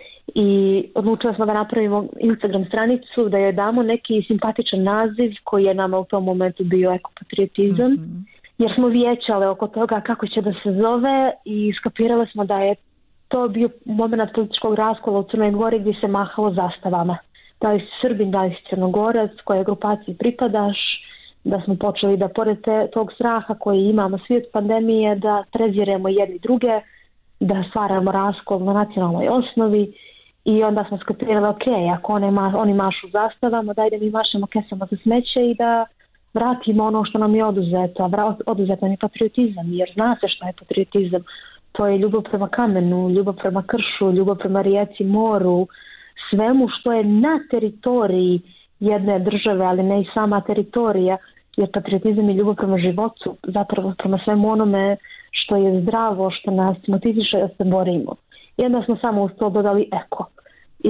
I odlučili smo da napravimo Instagram stranicu, da joj damo neki simpatičan naziv koji je nama u tom momentu bio ekopatriotizam, jer smo vijećale oko toga kako će da se zove i skapirale smo da je to bio moment političkog raskola u Crnoj Gori gdje se mahalo zastavama. Da li si Srbin, da li si Crnogorac, kojoj grupaciji pripadaš, da smo počeli da pored tog straha koji imamo svi od pandemije, da preziremo jedni druge, da stvaramo raskol na nacionalnoj osnovi. I onda smo skapirali, ako oni mašu zastavama, daj da mi mašemo kesama za smeće i da vratimo ono što nam je oduzeto. A oduzet nam je patriotizam, jer zna se što je patriotizam. To je ljubav prema kamenu, ljubav prema kršu, ljubav prema rijeci, moru, svemu što je na teritoriji jedne države, ali ne i sama teritorija, jer patriotizam je ljubav prema životu, zapravo prema svemu onome što je zdravo, što nas motiviše da se borimo. I onda smo samo uz to dodali eko. I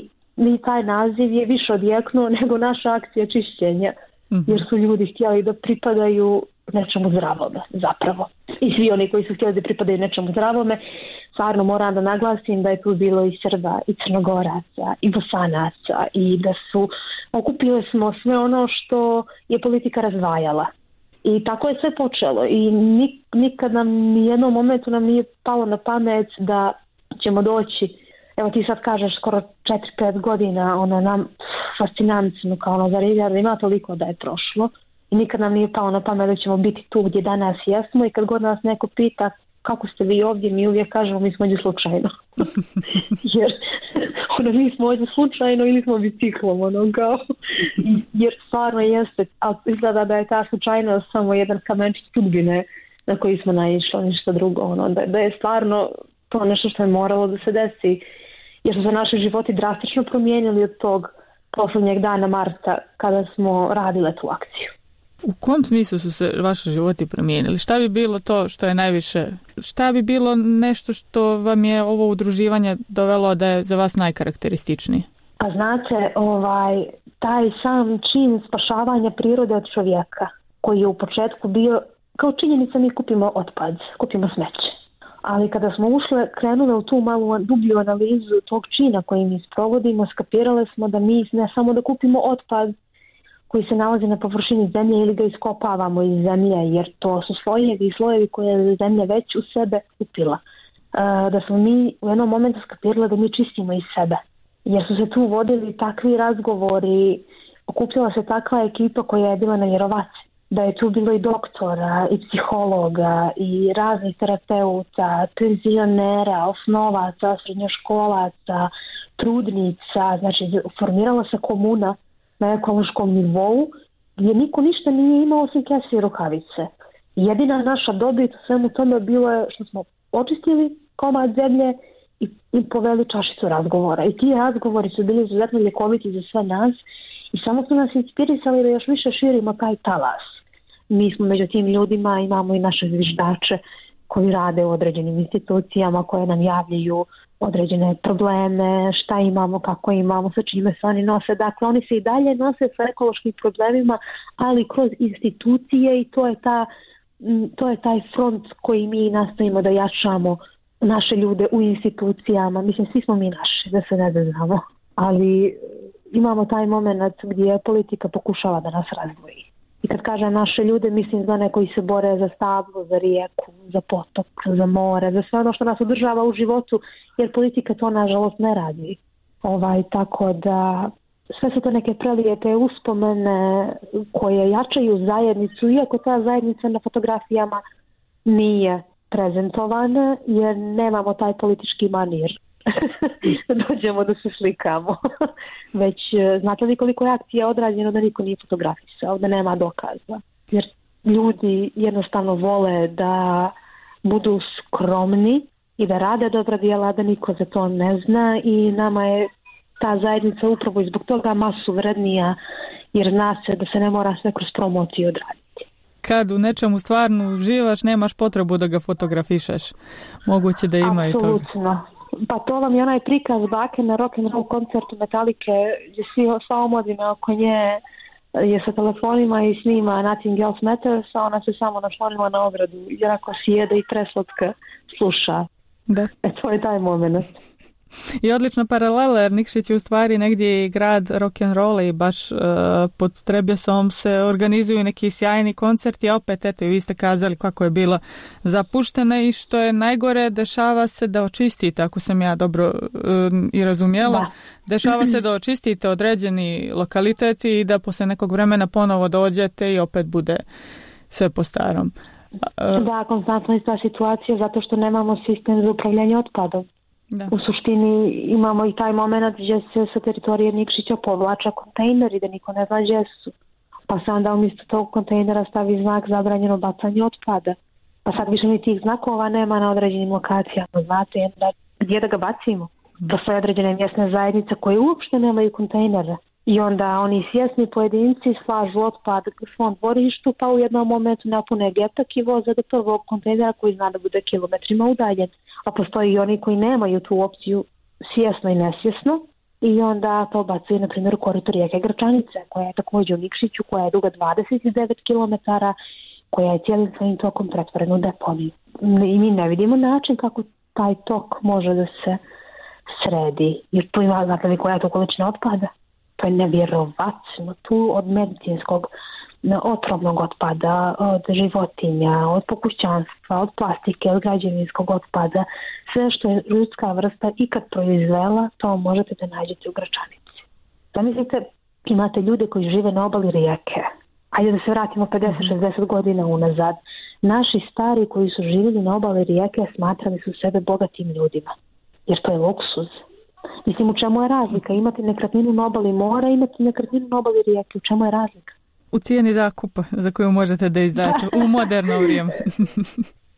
mi taj naziv je više odjeknuo nego naša akcija čišćenja, jer su ljudi htjeli da pripadaju nečemu zdravome, zapravo. I svi oni koji su htjeli da pripadaju nečemu zdravome, stvarno moram da naglasim da je tu bilo i Srba, i Crnogoraca, i Bosanaca, i da okupili smo sve ono što je politika razdvajala. I tako je sve počelo. I nikad nam, nijednom momentu nam nije palo na pamet da ćemo doći, evo ti sad kažeš skoro 4-5 godina, nam fascinantno, kao zar ima toliko da je prošlo. I nikad nam nije palo na pamet da ćemo biti tu gdje danas jesmo i kad god nas neko pita kako ste vi ovdje, mi uvijek kažemo mi smo ovdje slučajno. Jer mi smo ovdje slučajno ili smo biciklom, jer stvarno jeste, ali izgleda da je ta slučajnost samo jedan kamenčić sudbine na koji smo naišli, ništa drugo, da je stvarno to nešto što je moralo da se desi. jer su se naši životi drastično promijenili od tog posljednjeg dana marta kada smo radile tu akciju. U kom smislu su se vaši životi promijenili? Šta bi bilo to što je najviše? Šta bi bilo nešto što vam je ovo udruživanje dovelo da je za vas najkarakterističniji? Pa znate, taj sam čin spašavanja prirode od čovjeka, koji je u početku bio kao činjenica, mi kupimo otpad, kupimo smeće. Ali kada smo krenule u tu malu dublju analizu tog čina koji mi sprovodimo, skapirale smo da mi ne samo da kupimo otpad koji se nalazi na površini zemlje ili ga iskopavamo iz zemlje, jer to su slojevi i slojevi koje je zemlja već u sebe upila. Da smo mi u jednom momentu skapirali da mi čistimo iz sebe. Jer su se tu vodili takvi razgovori, okupljala se takva ekipa koja je bila nevjerovatna. Da je tu bilo i doktora, i psihologa, i raznih terapeuta, penzionera, osnovaca, srednjoškolaca, trudnica. Znači, formirala se komuna na ekološkom nivou gdje niko ništa nije imao osim kese i rukavice. Jedina naša dobit u svemu tome bilo je što smo očistili komad zemlje i poveli čašicu razgovora. I ti razgovori su bili izuzetno ljekoviti za sve nas i samo su nas inspirisali da još više širimo taj talas. Mi smo među tim ljudima, imamo i naše zviždače koji rade u određenim institucijama koje nam javljaju određene probleme, šta imamo, kako imamo, sa čime se oni nose. Dakle, oni se i dalje nose sa ekološkim problemima, ali kroz institucije i to je taj front koji mi nastavimo da jačamo naše ljude u institucijama. Mislim, svi smo mi naši, da se ne znamo. Ali imamo taj moment gdje politika pokušava da nas razdvoji. I kad kažem naše ljude, mislim za one koji se bore za stablo, za rijeku, za potok, za more, za sve ono što nas održava u životu, jer politika to nažalost ne radi. Tako da sve su to neke prelijepe uspomene koje jačaju zajednicu, iako ta zajednica na fotografijama nije prezentovana, jer nemamo taj politički manir. Dođemo da se slikamo. Već znate li koliko je akcija odrađeno da niko nije fotografisao, da nema dokaza. Jer ljudi jednostavno vole da budu skromni i da rade dobra djela, da niko za to ne zna i nama je ta zajednica upravo i zbog toga masu vrednija, jer zna se da se ne mora sve kroz promociju odraditi. Kad u nečemu stvarno uživaš, nemaš potrebu da ga fotografišeš. Moguće da ima i to. Apsolutno. Pa to vam je onaj prikaz bake na rock'n'roll koncertu Metalike, gdje sva omladina oko nje je sa telefonima i snima Nothing Else Matters, a ona se samo naslonila na ogradu, jer ako sjede i preslatka sluša. Da. To je taj moment. I odlična paralela, jer Nikšić je u stvari negdje i grad rock'n'rolla i baš pod Trebjesom se organizuju neki sjajni koncerti, a opet eto i vi ste kazali kako je bila zapuštena i što je najgore, dešava se da očistite, ako sam ja dobro i razumjela, da. Dešava se da očistite određeni lokalitet i da posle nekog vremena ponovo dođete i opet bude sve po starom. Da, konstantno je ta situacija zato što nemamo sistem za upravljanje otpadom. Da. U suštini imamo i taj moment gdje se sa teritorije Nikšića povlača kontejneri da niko ne zna gdje su. Pa se onda umjesto tog kontejnera stavi znak zabranjeno bacanje otpada. Pa sad više ni tih znakova nema na određenim lokacijama. Znate gdje da ga bacimo? Postoje određene mjesne zajednice koje uopšte nemaju kontejnere. I onda oni svjesni pojedinci slažu otpad u svom dvorištu, pa u jednom momentu napune getak i voze do prvog kontejnera koji zna da bude kilometrima udaljen. A postoji i oni koji nemaju tu opciju svjesno i nesvjesno i onda to bacaju, na primjer, u korito rijeke Grčanice, koja je također u Nikšiću, koja je duga 29 km, koja je cijelim svojim tokom pretvorena u deponiju. I mi ne vidimo način kako taj tok može da se sredi, jer tu ima, znate li koja je to količina otpada? To je nevjerovatno. Tu od medicinskog otrovnog otpada, od životinja, od pokućanstva, od plastike, od građevinskog otpada, sve što je ljudska vrsta ikad proizvela, to možete da nađete u Gračanici. Zamislite, imate ljude koji žive na obali rijeke. Ajde da se vratimo 50-60 godina unazad. Naši stari koji su živjeli na obali rijeke smatrali su sebe bogatim ljudima, jer to je luksuz. Mislim, u čemu je razlika? Imate nekretninu na obali mora, imate nekretninu na obali rijeke. U čemu je razlika? U cijeni zakupa za koju možete da izdate u moderno vrijeme.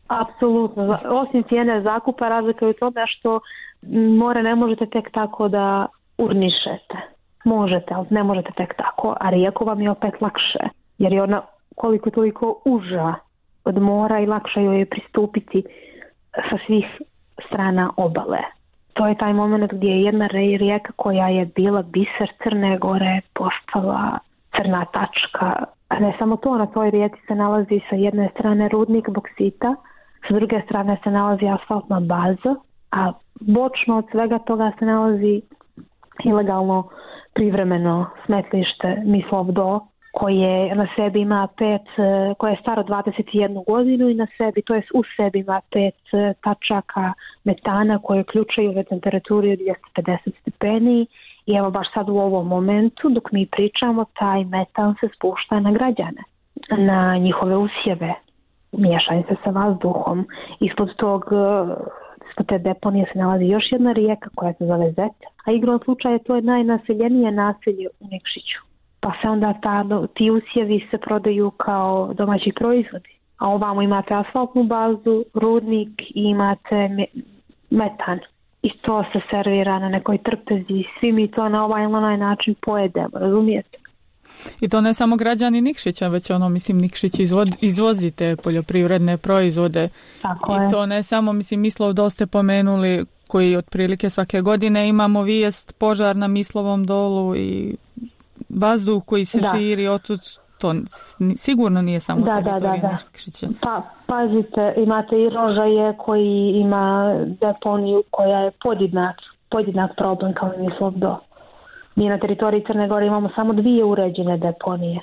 Apsolutno. Osim cijene zakupa, razlika je u tome što more ne možete tek tako da urnišete. Možete, ali ne možete tek tako, a rijeku vam je opet lakše, jer je ona koliko toliko uža od mora i lakše joj je pristupiti sa svih strana obale. To je taj moment gdje je jedna rijeka koja je bila biser Crne Gore postala crna tačka. A ne samo to, na toj rijeci se nalazi sa jedne strane rudnik boksita, sa druge strane se nalazi asfaltna baza, a bočno od svega toga se nalazi ilegalno privremeno smetlište Mislov Do, koje na sebi ima koje je staro 21 godinu i na sebi, to jest u sebi ima 5 tačaka metana koje uključuju ove temperaturi od 250 stepeni i evo baš sad u ovom momentu dok mi pričamo taj metan se spušta na građane, na njihove usjeve, miješanje se sa vazduhom. Ispod te deponije se nalazi još jedna rijeka koja se zove Zet, a igrom slučaja to je najnaseljenije naselje u Nikšiću. Pa se onda ti usjevi se prodaju kao domaći proizvodi. A ovamo imate asfaltnu bazu, rudnik i imate metan. I to se servira na nekoj trpezi. Svi mi to na ovaj ili onaj način pojedemo, razumijete? I to ne samo građani Nikšića, već Nikšić izvozi te poljoprivredne proizvode. Tako I to ne samo, Mislov Do ste pomenuli, koji otprilike svake godine imamo vijest požar na Mislovom dolu i vazduh koji se širi otud, to sigurno nije samo teritorija Nikšića. Pa, pazite, imate i Rožaje koji ima deponiju koja je podjednak problem kao i Mislov Do. Mi na teritoriji Crne Gore imamo samo 2 uređene deponije.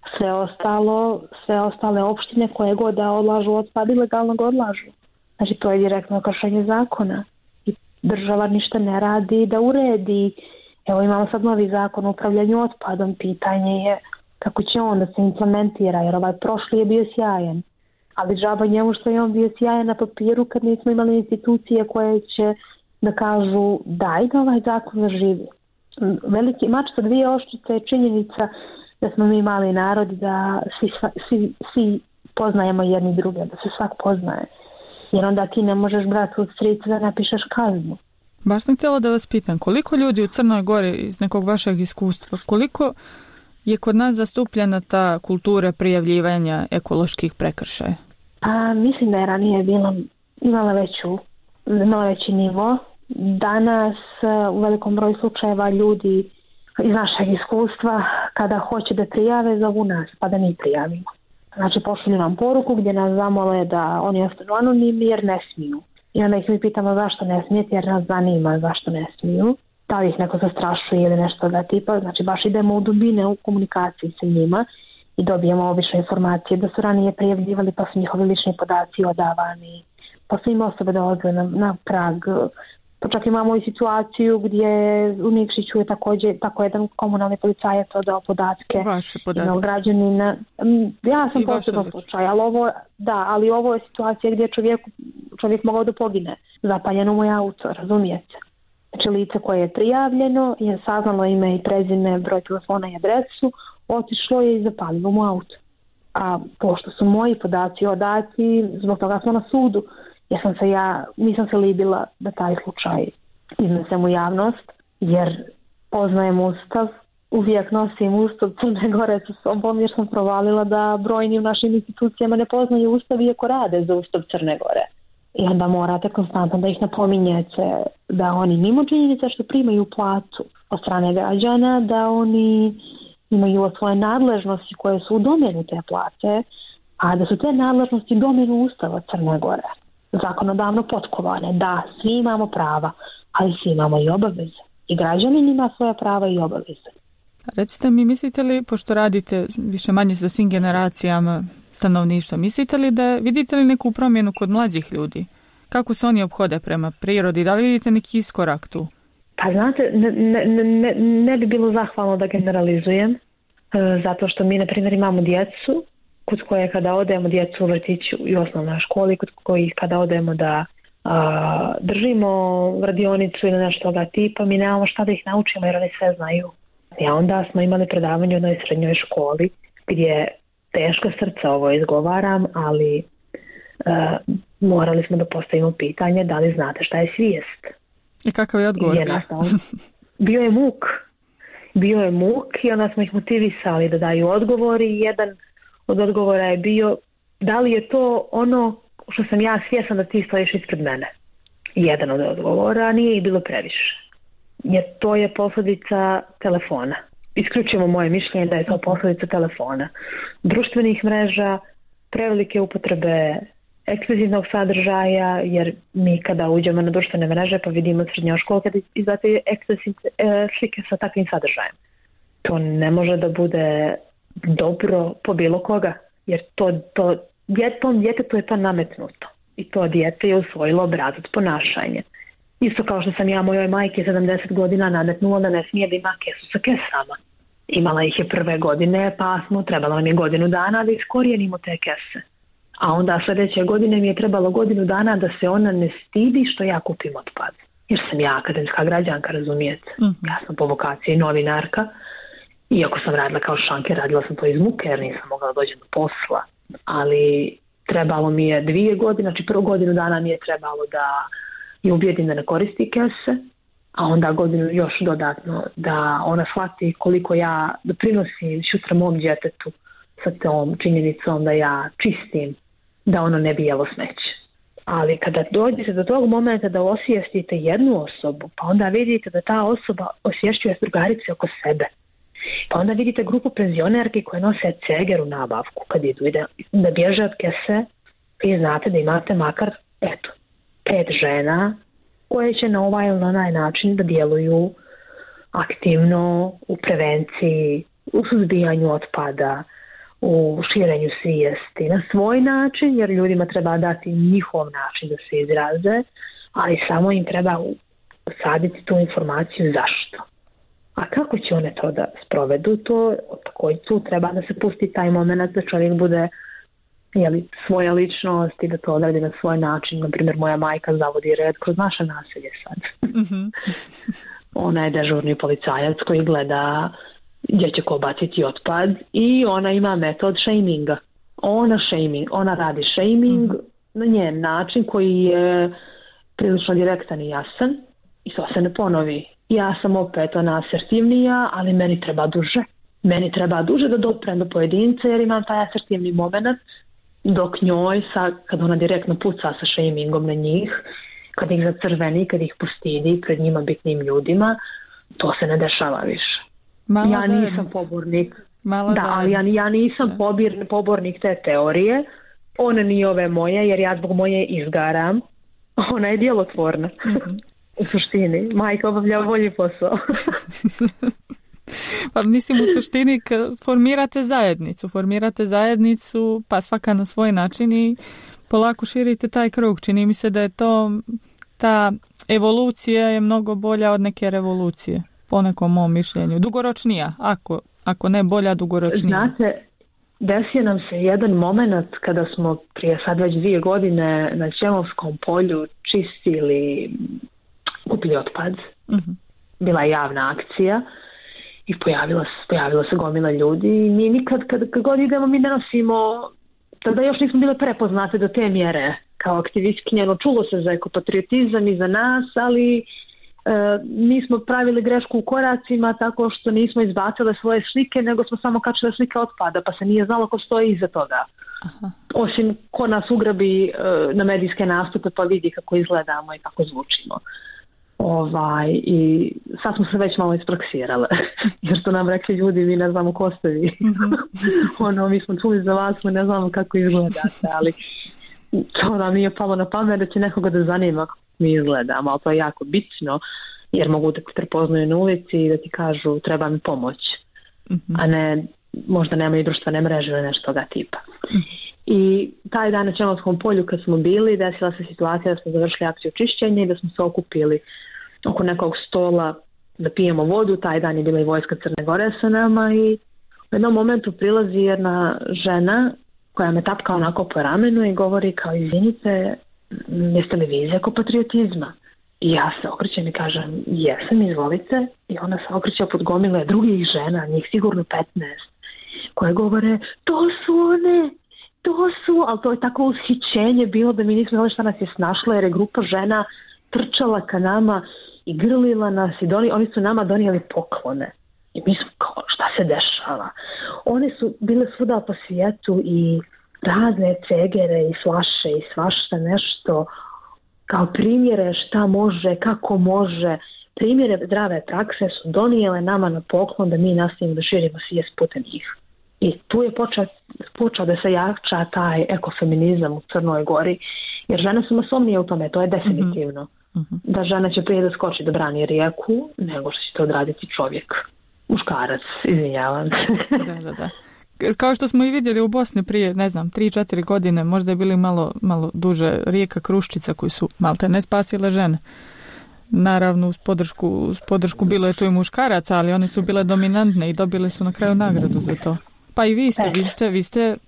Sve ostale opštine koje god da odlažu otpad ilegalno ga odlažu. Znači to je direktno kršenje zakona. I država ništa ne radi da uredi. Evo imamo sad novi zakon o upravljanju otpadom. Pitanje je kako će on da se implementira, jer ovaj prošli je bio sjajan. Ali džaba njemu što je on bio sjajan na papiru kad nismo imali institucije koje će da kažu daj da ovaj zakon zaživi. Veliki mač sa 2 oštrice je činjenica da smo mi mali narod, da svi poznajemo jedni druge, da se svak poznaje. Jer onda ti ne možeš brati od strica da napišeš kaznu. Baš sam htjela da vas pitam, koliko ljudi u Crnoj Gori iz nekog vašeg iskustva, koliko je kod nas zastupljena ta kultura prijavljivanja ekoloških prekršaja? Mislim da je ranije imala veći nivo. Danas u velikom broju slučajeva ljudi iz našeg iskustva kada hoće da prijave zovu nas pa da mi prijavimo. Znači pošalju nam poruku gdje nas zamole da oni ostanu anonimni jer ne smiju. I onda ih mi pitamo zašto ne smijete jer nas zanima zašto ne smiju. Da li ih neko zastrašuje ili nešto da tipa. Znači baš idemo u dubine u komunikaciji sa njima i dobijemo obične informacije da su ranije prijavljivali pa su njihovi lični podaci odavani. Pa su im osobe dolazile na prag. Pa čak imamo i situaciju gdje u Nikšiću je također tako jedan komunalni policajac odao podatke. Vaše podatke. Građanina. Ja sam posebno slučaj, ali ovo je situacija gdje čovjek mogao da pogine. Zapaljeno mu je auto, razumijete? Znači lice koje je prijavljeno je saznalo ime i prezime, broj telefona i adresu, otišlo je i zapalilo mu auto. A pošto su moji podaci odati, zbog toga smo na sudu. Nisam se libila da taj slučaj iznesem u javnost, jer poznajem Ustav, uvijek nosim Ustav Crne Gore sa sobom, jer sam provalila da brojni u našim institucijama ne poznaju Ustav iako rade za Ustav Crne Gore. I onda morate konstantno da ih napominjete da oni mimo činjenica što primaju platu od strane građana, da oni imaju svoje nadležnosti koje su u domenu te plate, a da su te nadležnosti u domenu Ustava Crne Gore. Zakonodavno potkovane. Da, svi imamo prava, ali svi imamo i obaveze. I građanin ima svoja prava i obaveze. Recite mi, mislite li, pošto radite više manje sa svim generacijama stanovništva, vidite li neku promjenu kod mlađih ljudi? Kako se oni ophode prema prirodi? Da li vidite neki iskorak tu? Pa znate, ne bi bilo zahvalno da generalizujem, zato što mi, na primjer, imamo djecu kod koje kada odemo djecu u vrtiću i osnovnoj školi, kod kojih kada odemo da držimo radionicu ili nešto toga tipa, mi nemamo šta da ih naučimo jer oni sve znaju. I onda smo imali predavanje u jednoj srednjoj školi gdje teško srca ovo izgovaram, ali morali smo da postavimo pitanje da li znate šta je svijest. I kakav je odgovor bio? Bio je muk i onda smo ih motivisali da daju odgovor i jedan od odgovora je bio da li je to ono što sam ja svjesna da ti stojiš ispred mene. Jedan od odgovora, nije ih bilo previše. Jer to je posljedica telefona. Isključujemo moje mišljenje da je to posljedica telefona. Društvenih mreža, prevelike upotrebe ekskluzivnog sadržaja, jer mi kada uđemo na društvene mreže pa vidimo srednjoškolke kada izbacaju ekskluzivne slike sa takvim sadržajem. To ne može da bude dobro po bilo koga, jer tom djetetu je to nametnuto i to dijete je usvojilo obrazac ponašanja. Isto kao što sam ja mojoj majke 70 godina nametnula da ne smije da ima kesu sa kesama. Imala ih je prve godine, pa trebala nam je godinu dana da iskorijenimo te kese. A onda sljedeće godine mi je trebalo godinu dana da se ona ne stidi što ja kupim otpad. Jer sam ja akademska građanka, razumijete. Ja sam po vokaciji novinarka. Iako sam radila kao šanker, radila sam to iz muke jer nisam mogla doći do posla. Ali trebalo mi je 2 godine, znači prvu godinu dana mi je trebalo da je ubijedim da ne koristi kese, a onda godinu još dodatno da ona shvati koliko ja doprinosim sutra mom djetetu sa tom činjenicom da ja čistim, da ono ne bi jelo smeće. Ali kada dođete do tog momenta da osvijestite jednu osobu, pa onda vidite da ta osoba osvješćuje drugarice oko sebe. Pa onda vidite grupu penzionerki koje nose ceger u nabavku kad idu da bježe od kese, vi znate da imate makar 5 žena koje će na ovaj ili na onaj način da djeluju aktivno u prevenciji, u suzbijanju otpada, u širenju svijesti na svoj način, jer ljudima treba dati njihov način da se izraze, ali samo im treba usaditi tu informaciju zašto. A kako će one to da sprovedu, to koji tu treba da se pusti taj moment da čovjek bude svoja ličnost i da to odradi na svoj način. Naprimjer, moja majka zavodi red kroz naše naselje sad. Ona je dežurni policajac koji gleda gdje će ko baciti otpad i ona ima metod shaminga. Ona radi shaming na njen način koji je prilično direktan i jasan i to se ne ponovi. Ja sam opet ona asertivnija, ali meni treba duže. Meni treba duže da doprem do pojedinca jer imam taj asertivni moment, dok njoj, kad ona direktno puca sa shamingom na njih, kad ih zacrveni, kad ih postidi pred njima bitnim ljudima, to se ne dešava više. Ja nisam pobornik. Ali ja nisam pobornik te teorije. Ona nije ove moje, jer ja zbog moje izgaram. Ona je djelotvorna. U suštini. Majka obavlja bolji posao. Pa mislim u suštini formirate zajednicu pa svaka na svoj način i polako širite taj krug. Čini mi se da je ta evolucija je mnogo bolja od neke revolucije. Po nekom mom mišljenju. Dugoročnija, ako ne bolja, dugoročnija. Znate, desio nam se jedan moment kada smo prije sad već 2 godine na Ćemovskom polju čistili, kupili otpad. Bila je javna akcija i pojavila se gomila ljudi i mi nikad kad god idemo mi ne nosimo, tada još nismo bile prepoznate do te mjere kao aktivistkinje, čulo se za ekopatriotizam i za nas, ali nismo pravili grešku u koracima tako što nismo izbacile svoje slike, nego smo samo kačile slike otpada, pa se nije znalo ko stoji iza toga. Aha. Osim ko nas ugrabi na medijske nastupe pa vidi kako izgledamo i kako zvučimo. I sad smo se već malo ispraksirale, jer su nam rekli ljudi, mi ne znamo ko ste vi. Mi smo čuli za vas, mi ne znamo kako izgledate, ali to nam nije palo na pamet da će nekoga da zanima kako mi izgledamo, ali to je jako bitno, jer mogu da te prepoznaju na ulici i da ti kažu treba mi pomoć, a ne možda nemaju društvene mreže ili nešto toga tipa. I taj dan na Ćemovskom polju kad smo bili, desila se situacija da smo završili akciju čišćenja i da smo se okupili oko nekog stola da pijemo vodu. Taj dan je bila i vojska Crne Gore sa nama i u jednom momentu prilazi jedna žena koja me tapka onako po ramenu i govori kao izvinite, jeste li vi iz ekopatriotizma? I ja se okrećem i kažem jesam, izvolite. I ona se okreće pod gomile drugih žena, njih sigurno 15, koje govore to su ali to je tako ushićenje bilo da mi nismo znali šta nas je snašlo, jer je grupa žena trčala ka nama i grlila nas i oni su nama donijeli poklone. I mi smo kao, šta se dešava? One su bile svuda po svijetu i razne cegere i flaše i svašta nešto, kao primjere šta može, kako može, primjere zdrave prakse su donijele nama na poklon da mi nastavimo da širimo svijest putem njih. I tu je počeo da se jača taj ekofeminizam u Crnoj Gori, jer žene su masovnije u tome, to je definitivno. Da žena će prije da skoči da brani rijeku, nego što će to odraditi čovjek. Muškarac, izvinjavam se. Da. Kao što smo i vidjeli u Bosni prije, 3-4 godine, možda je bili malo duže, rijeka Kruščica koji su malte ne spasile žene. Naravno, uz podršku bilo je tu i muškaraca, ali one su bile dominantne i dobile su na kraju nagradu za to. Pa i vi ste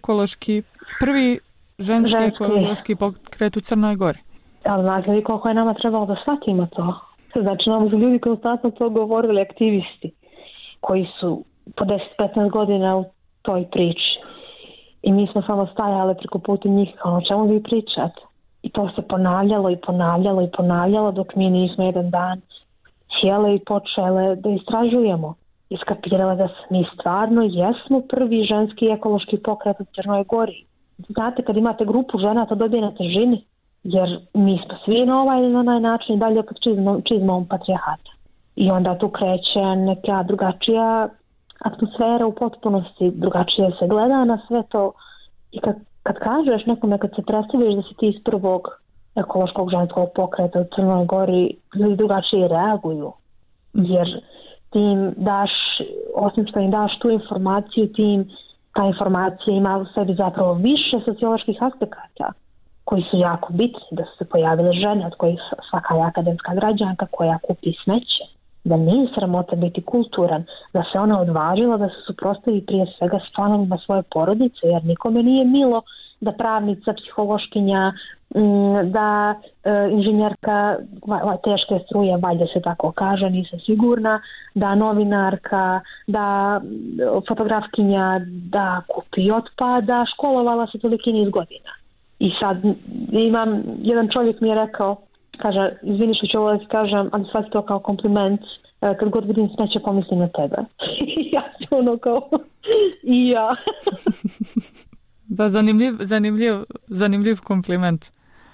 prvi ženski ekološki pokret u Crnoj Gori. Ali znate li koliko je nama trebalo da shvatimo to? Znači, nam su ljudi konstantno to govorili, aktivisti, koji su po 10-15 godina u toj priči. I mi smo samo stajali preko puta njih, kao o čemu vi pričate. I to se ponavljalo dok mi nismo jedan dan sjele i počele da istražujemo. Iskapirale da mi stvarno jesmo prvi ženski ekološki pokret u Crnoj Gori. Znate, kad imate grupu žena, to dobije na težini. Jer mi smo svi na ovaj ili na onaj način dalje pod čizmom patrijarhata. I onda tu kreće neka drugačija atmosfera u potpunosti, drugačije se gleda na sve to. I kad kažeš nekome, kad se predstaviš da si ti iz prvog ekološkog ženskog pokreta u Crnoj Gori, ljudi drugačije reaguju. Jer ti im daš, osim što im daš tu informaciju, ta informacija ima u sebi zapravo više socioloških aspekata koji su jako bitni, da su se pojavile žene od kojih svaka je akademska građanka koja kupi smeće, da nije sramota biti kulturan, da se ona odvažila da se suprotstavi prije svega s članovima svoje porodice, jer nikome nije milo da pravnica, psihološkinja, da inženjerka teške struje, valjda se tako kaže, nisam sigurna, da novinarka, da fotografkinja, da kupi otpada, školovala se toliki niz godina. I sad imam, jedan čovjek mi je rekao, kaže, izvini što ću ovo da kažem, ali shvati to kao kompliment, kad god vidim smeće pomislim na tebe. Ja sam ono kao, i ja. Da, zanimljiv kompliment.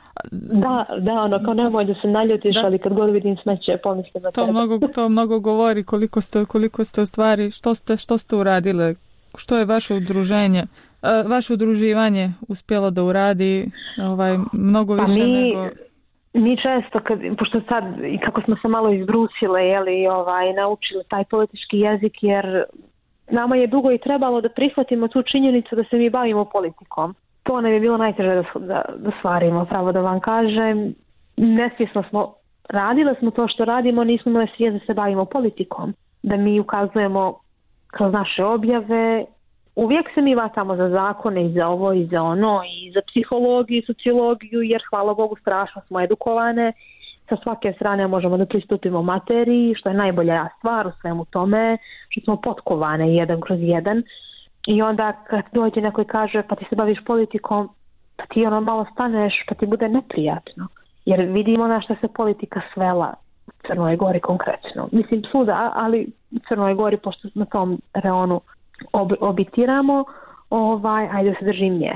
Da, ono, kao nemoj da se naljutiš, ali kad god vidim smeće pomislim na tebe. To mnogo govori koliko ste u stvari, što ste uradile, što je vaše udruženje, vaše udruživanje uspjelo da uradi mnogo više nego... Mi često, pošto sad, kako smo se malo izbrusile, naučili taj politički jezik, jer nama je dugo i trebalo da prihvatimo tu činjenicu da se mi bavimo politikom. To nam je bilo najteže da stvarimo, pravo da vam kažem. Nesvjesno smo, radile smo to što radimo, nismo imali svijest da se bavimo politikom. Da mi ukazujemo kroz naše objave. Uvijek se mi vatamo za zakone i za ovo i za ono i za psihologiju i sociologiju, jer hvala Bogu strašno smo edukovane. Sa svake strane možemo da pristupimo materiji, što je najbolja stvar u svemu tome, što smo potkovane jedan kroz jedan. I onda kad dođe neko i kaže pa ti se baviš politikom, pa ti malo staneš, pa ti bude neprijatno. Jer vidimo na što se politika svela u Crnoj Gori konkretno. Mislim svuda, ali u Crnoj Gori, pošto na tom reonu obitiramo, ajde se držim nje.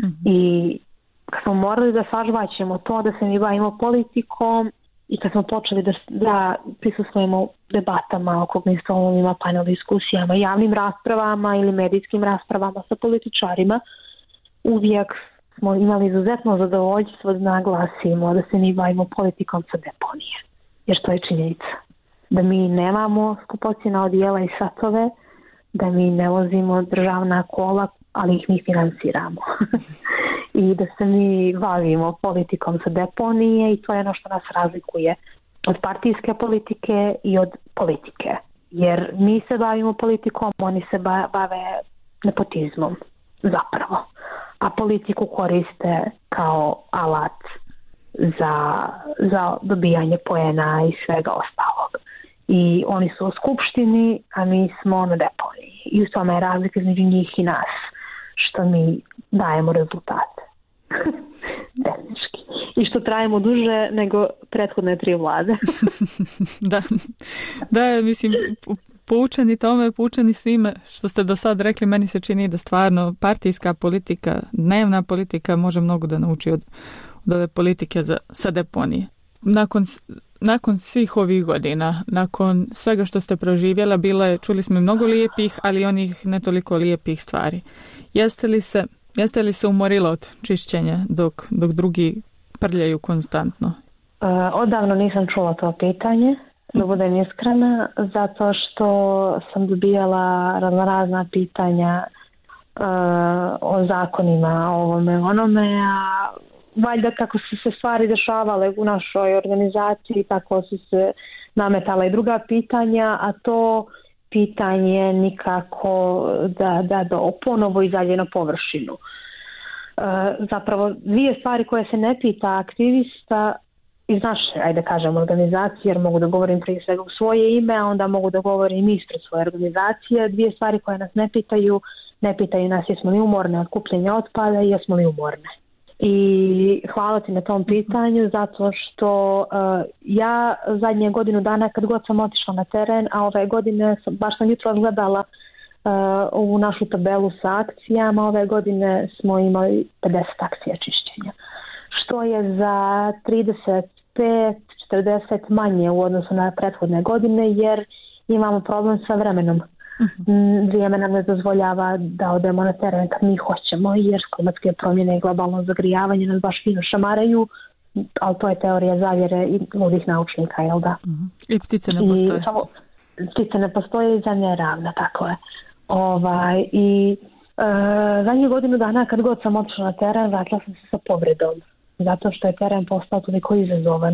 I kad smo morali da sažvaćemo to, da se mi bavimo politikom i kad smo počeli da prisustvujemo debatama, okruglim stolovima, panel diskusijama, javnim raspravama ili medijskim raspravama sa političarima, uvijek smo imali izuzetno zadovoljstvo da naglasimo da se mi bavimo politikom sa deponije. Jer to je činjenica. Da mi nemamo skupocjena odijela i satove, da mi ne vozimo državna kola, ali ih mi financiramo. I da se mi bavimo politikom sa deponije i to je ono što nas razlikuje od partijske politike i od politike. Jer mi se bavimo politikom, oni se bave nepotizmom zapravo. A politiku koriste kao alat za dobijanje poena i svega ostalog. I oni su u skupštini, a mi smo na deponiji. I u tome je razlika između njih i nas. što mi dajemo rezultate. Tehnički. I što trajimo duže nego prethodne 3 vlade. Da, mislim, poučeni tome, poučeni svime što ste do sad rekli, meni se čini da stvarno partijska politika, dnevna politika može mnogo da nauči od ove politike sa deponije. Nakon svih ovih godina, nakon svega što ste proživjela, čuli smo mnogo lijepih, ali onih ne toliko lijepih stvari. Jeste li se umorila od čišćenja dok drugi prljaju konstantno? Odavno nisam čula to pitanje, da budem iskrena, zato što sam dobijala razna pitanja o zakonima, o ovome, onome, a valjda kako su se stvari dešavale u našoj organizaciji, tako su se nametala i druga pitanja, a to pitanje nikako da ponovo izađe na površinu. Zapravo 2 stvari koje se ne pita aktivista iz naše, ajde kažem, organizacije, jer mogu da govorim prije svega u svoje ime, a onda mogu da govorim ispred svoje organizacije. 2 stvari koje nas ne pitaju nas jesmo li umorne od kupljenja otpada i jesmo li umorne. I hvala ti na tom pitanju, zato što ja zadnje godinu dana kad god sam otišla na teren, a ove godine baš sam jutro gledala ovu našu tabelu sa akcijama, ove godine smo imali 50 akcija čišćenja, što je za 35-40 manje u odnosu na prethodne godine, jer imamo problem sa vremenom. Vrijeme nam ne dozvoljava da odemo na teren kad mi hoćemo, jer klimatske promjene i globalno zagrijavanje nas baš fino šamaraju, ali to je teorija zavjere i ludih naučnika, jel da? I ptice ne postoje. Ptice ne postoje i zemlja je ravna, tako je. Zadnjih godinu dana kad god sam otišla na teren, vratila sam se sa povredom, zato što je teren postao toliko izazovan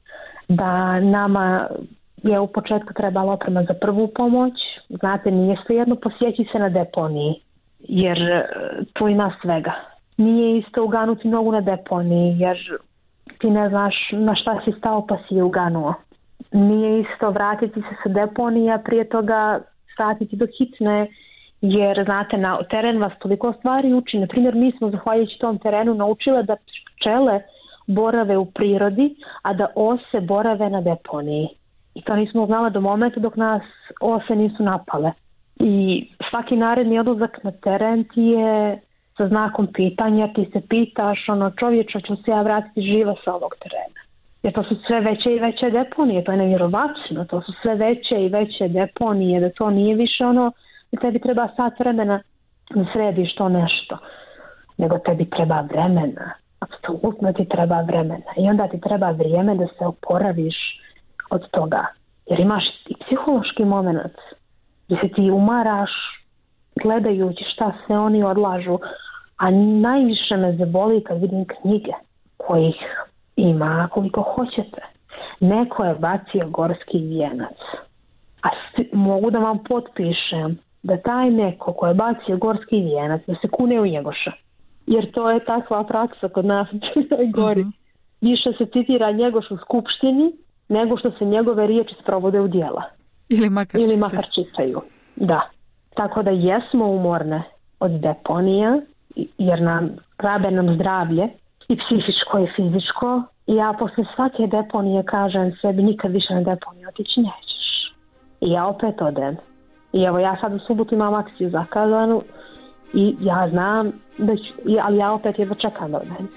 da nama je u početku trebala oprema za prvu pomoć. Znate, nije svejedno posjeći se na deponiji, jer tu ima svega. Nije isto uganuti nogu na deponiji, jer ti ne znaš na šta si stao pa si je uganuo. Nije isto vratiti se sa deponija, prije toga statiti do hitne, jer znate, na teren vas toliko stvari uči. Naprimjer, mi smo zahvaljujući tom terenu naučile da pčele borave u prirodi, a da ose borave na deponiji. I to nismo znali do momenta dok nas ose nisu napale. I svaki naredni odlazak na teren ti je sa znakom pitanja, ti se pitaš, čovječa, ću se ja vratiti živa sa ovog terena. Jer to su sve veće i veće deponije, to je nevjerovatno, to su sve veće i veće deponije, da to nije više da tebi treba sat vremena da središ to nešto, nego tebi treba vremena, apsolutno ti treba vremena i onda ti treba vrijeme da se oporaviš od toga, jer imaš i psihološki moment gdje se ti umaraš gledajući šta se oni odlažu, a najviše me zaboli kad vidim knjige kojih ima koliko hoćete. Neko je bacio gorski vijenac, a mogu da vam potpišem da taj neko ko je bacio gorski vijenac da se kune u Njegoša, jer to je takva praksa kod nas u Crnoj Gori. Više se citira Njegoš u skupštini nego što se njegove riječi sprovode u djela. Ili makar čitaju. Da. Tako da jesmo umorne od deponija, jer rabe nam zdravlje i psihičko i fizičko. I ja posle svake deponije kažem sebi nikad više na deponiju otići nećeš. I ja opet odem. I evo ja sad u subotu imam akciju zakazanu i ja znam da ću, ali ja opet jedva čekam da odem.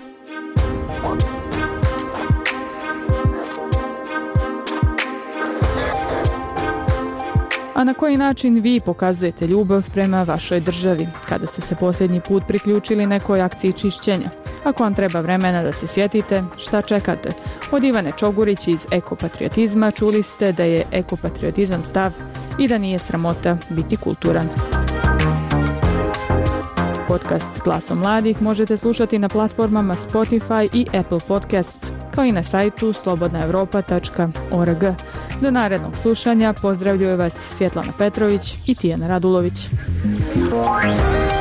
A na koji način vi pokazujete ljubav prema vašoj državi kada ste se posljednji put priključili nekoj akciji čišćenja? Ako vam treba vremena da se sjetite, šta čekate? Od Ivane Čogurić iz Ekopatriotizma čuli ste da je ekopatriotizam stav i da nije sramota biti kulturan. Podcast Glasom mladih možete slušati na platformama Spotify i Apple Podcasts, kao i na sajtu slobodnaevropa.org. Do narednog slušanja pozdravljuje vas Svjetlana Petrović i Tijana Radulović.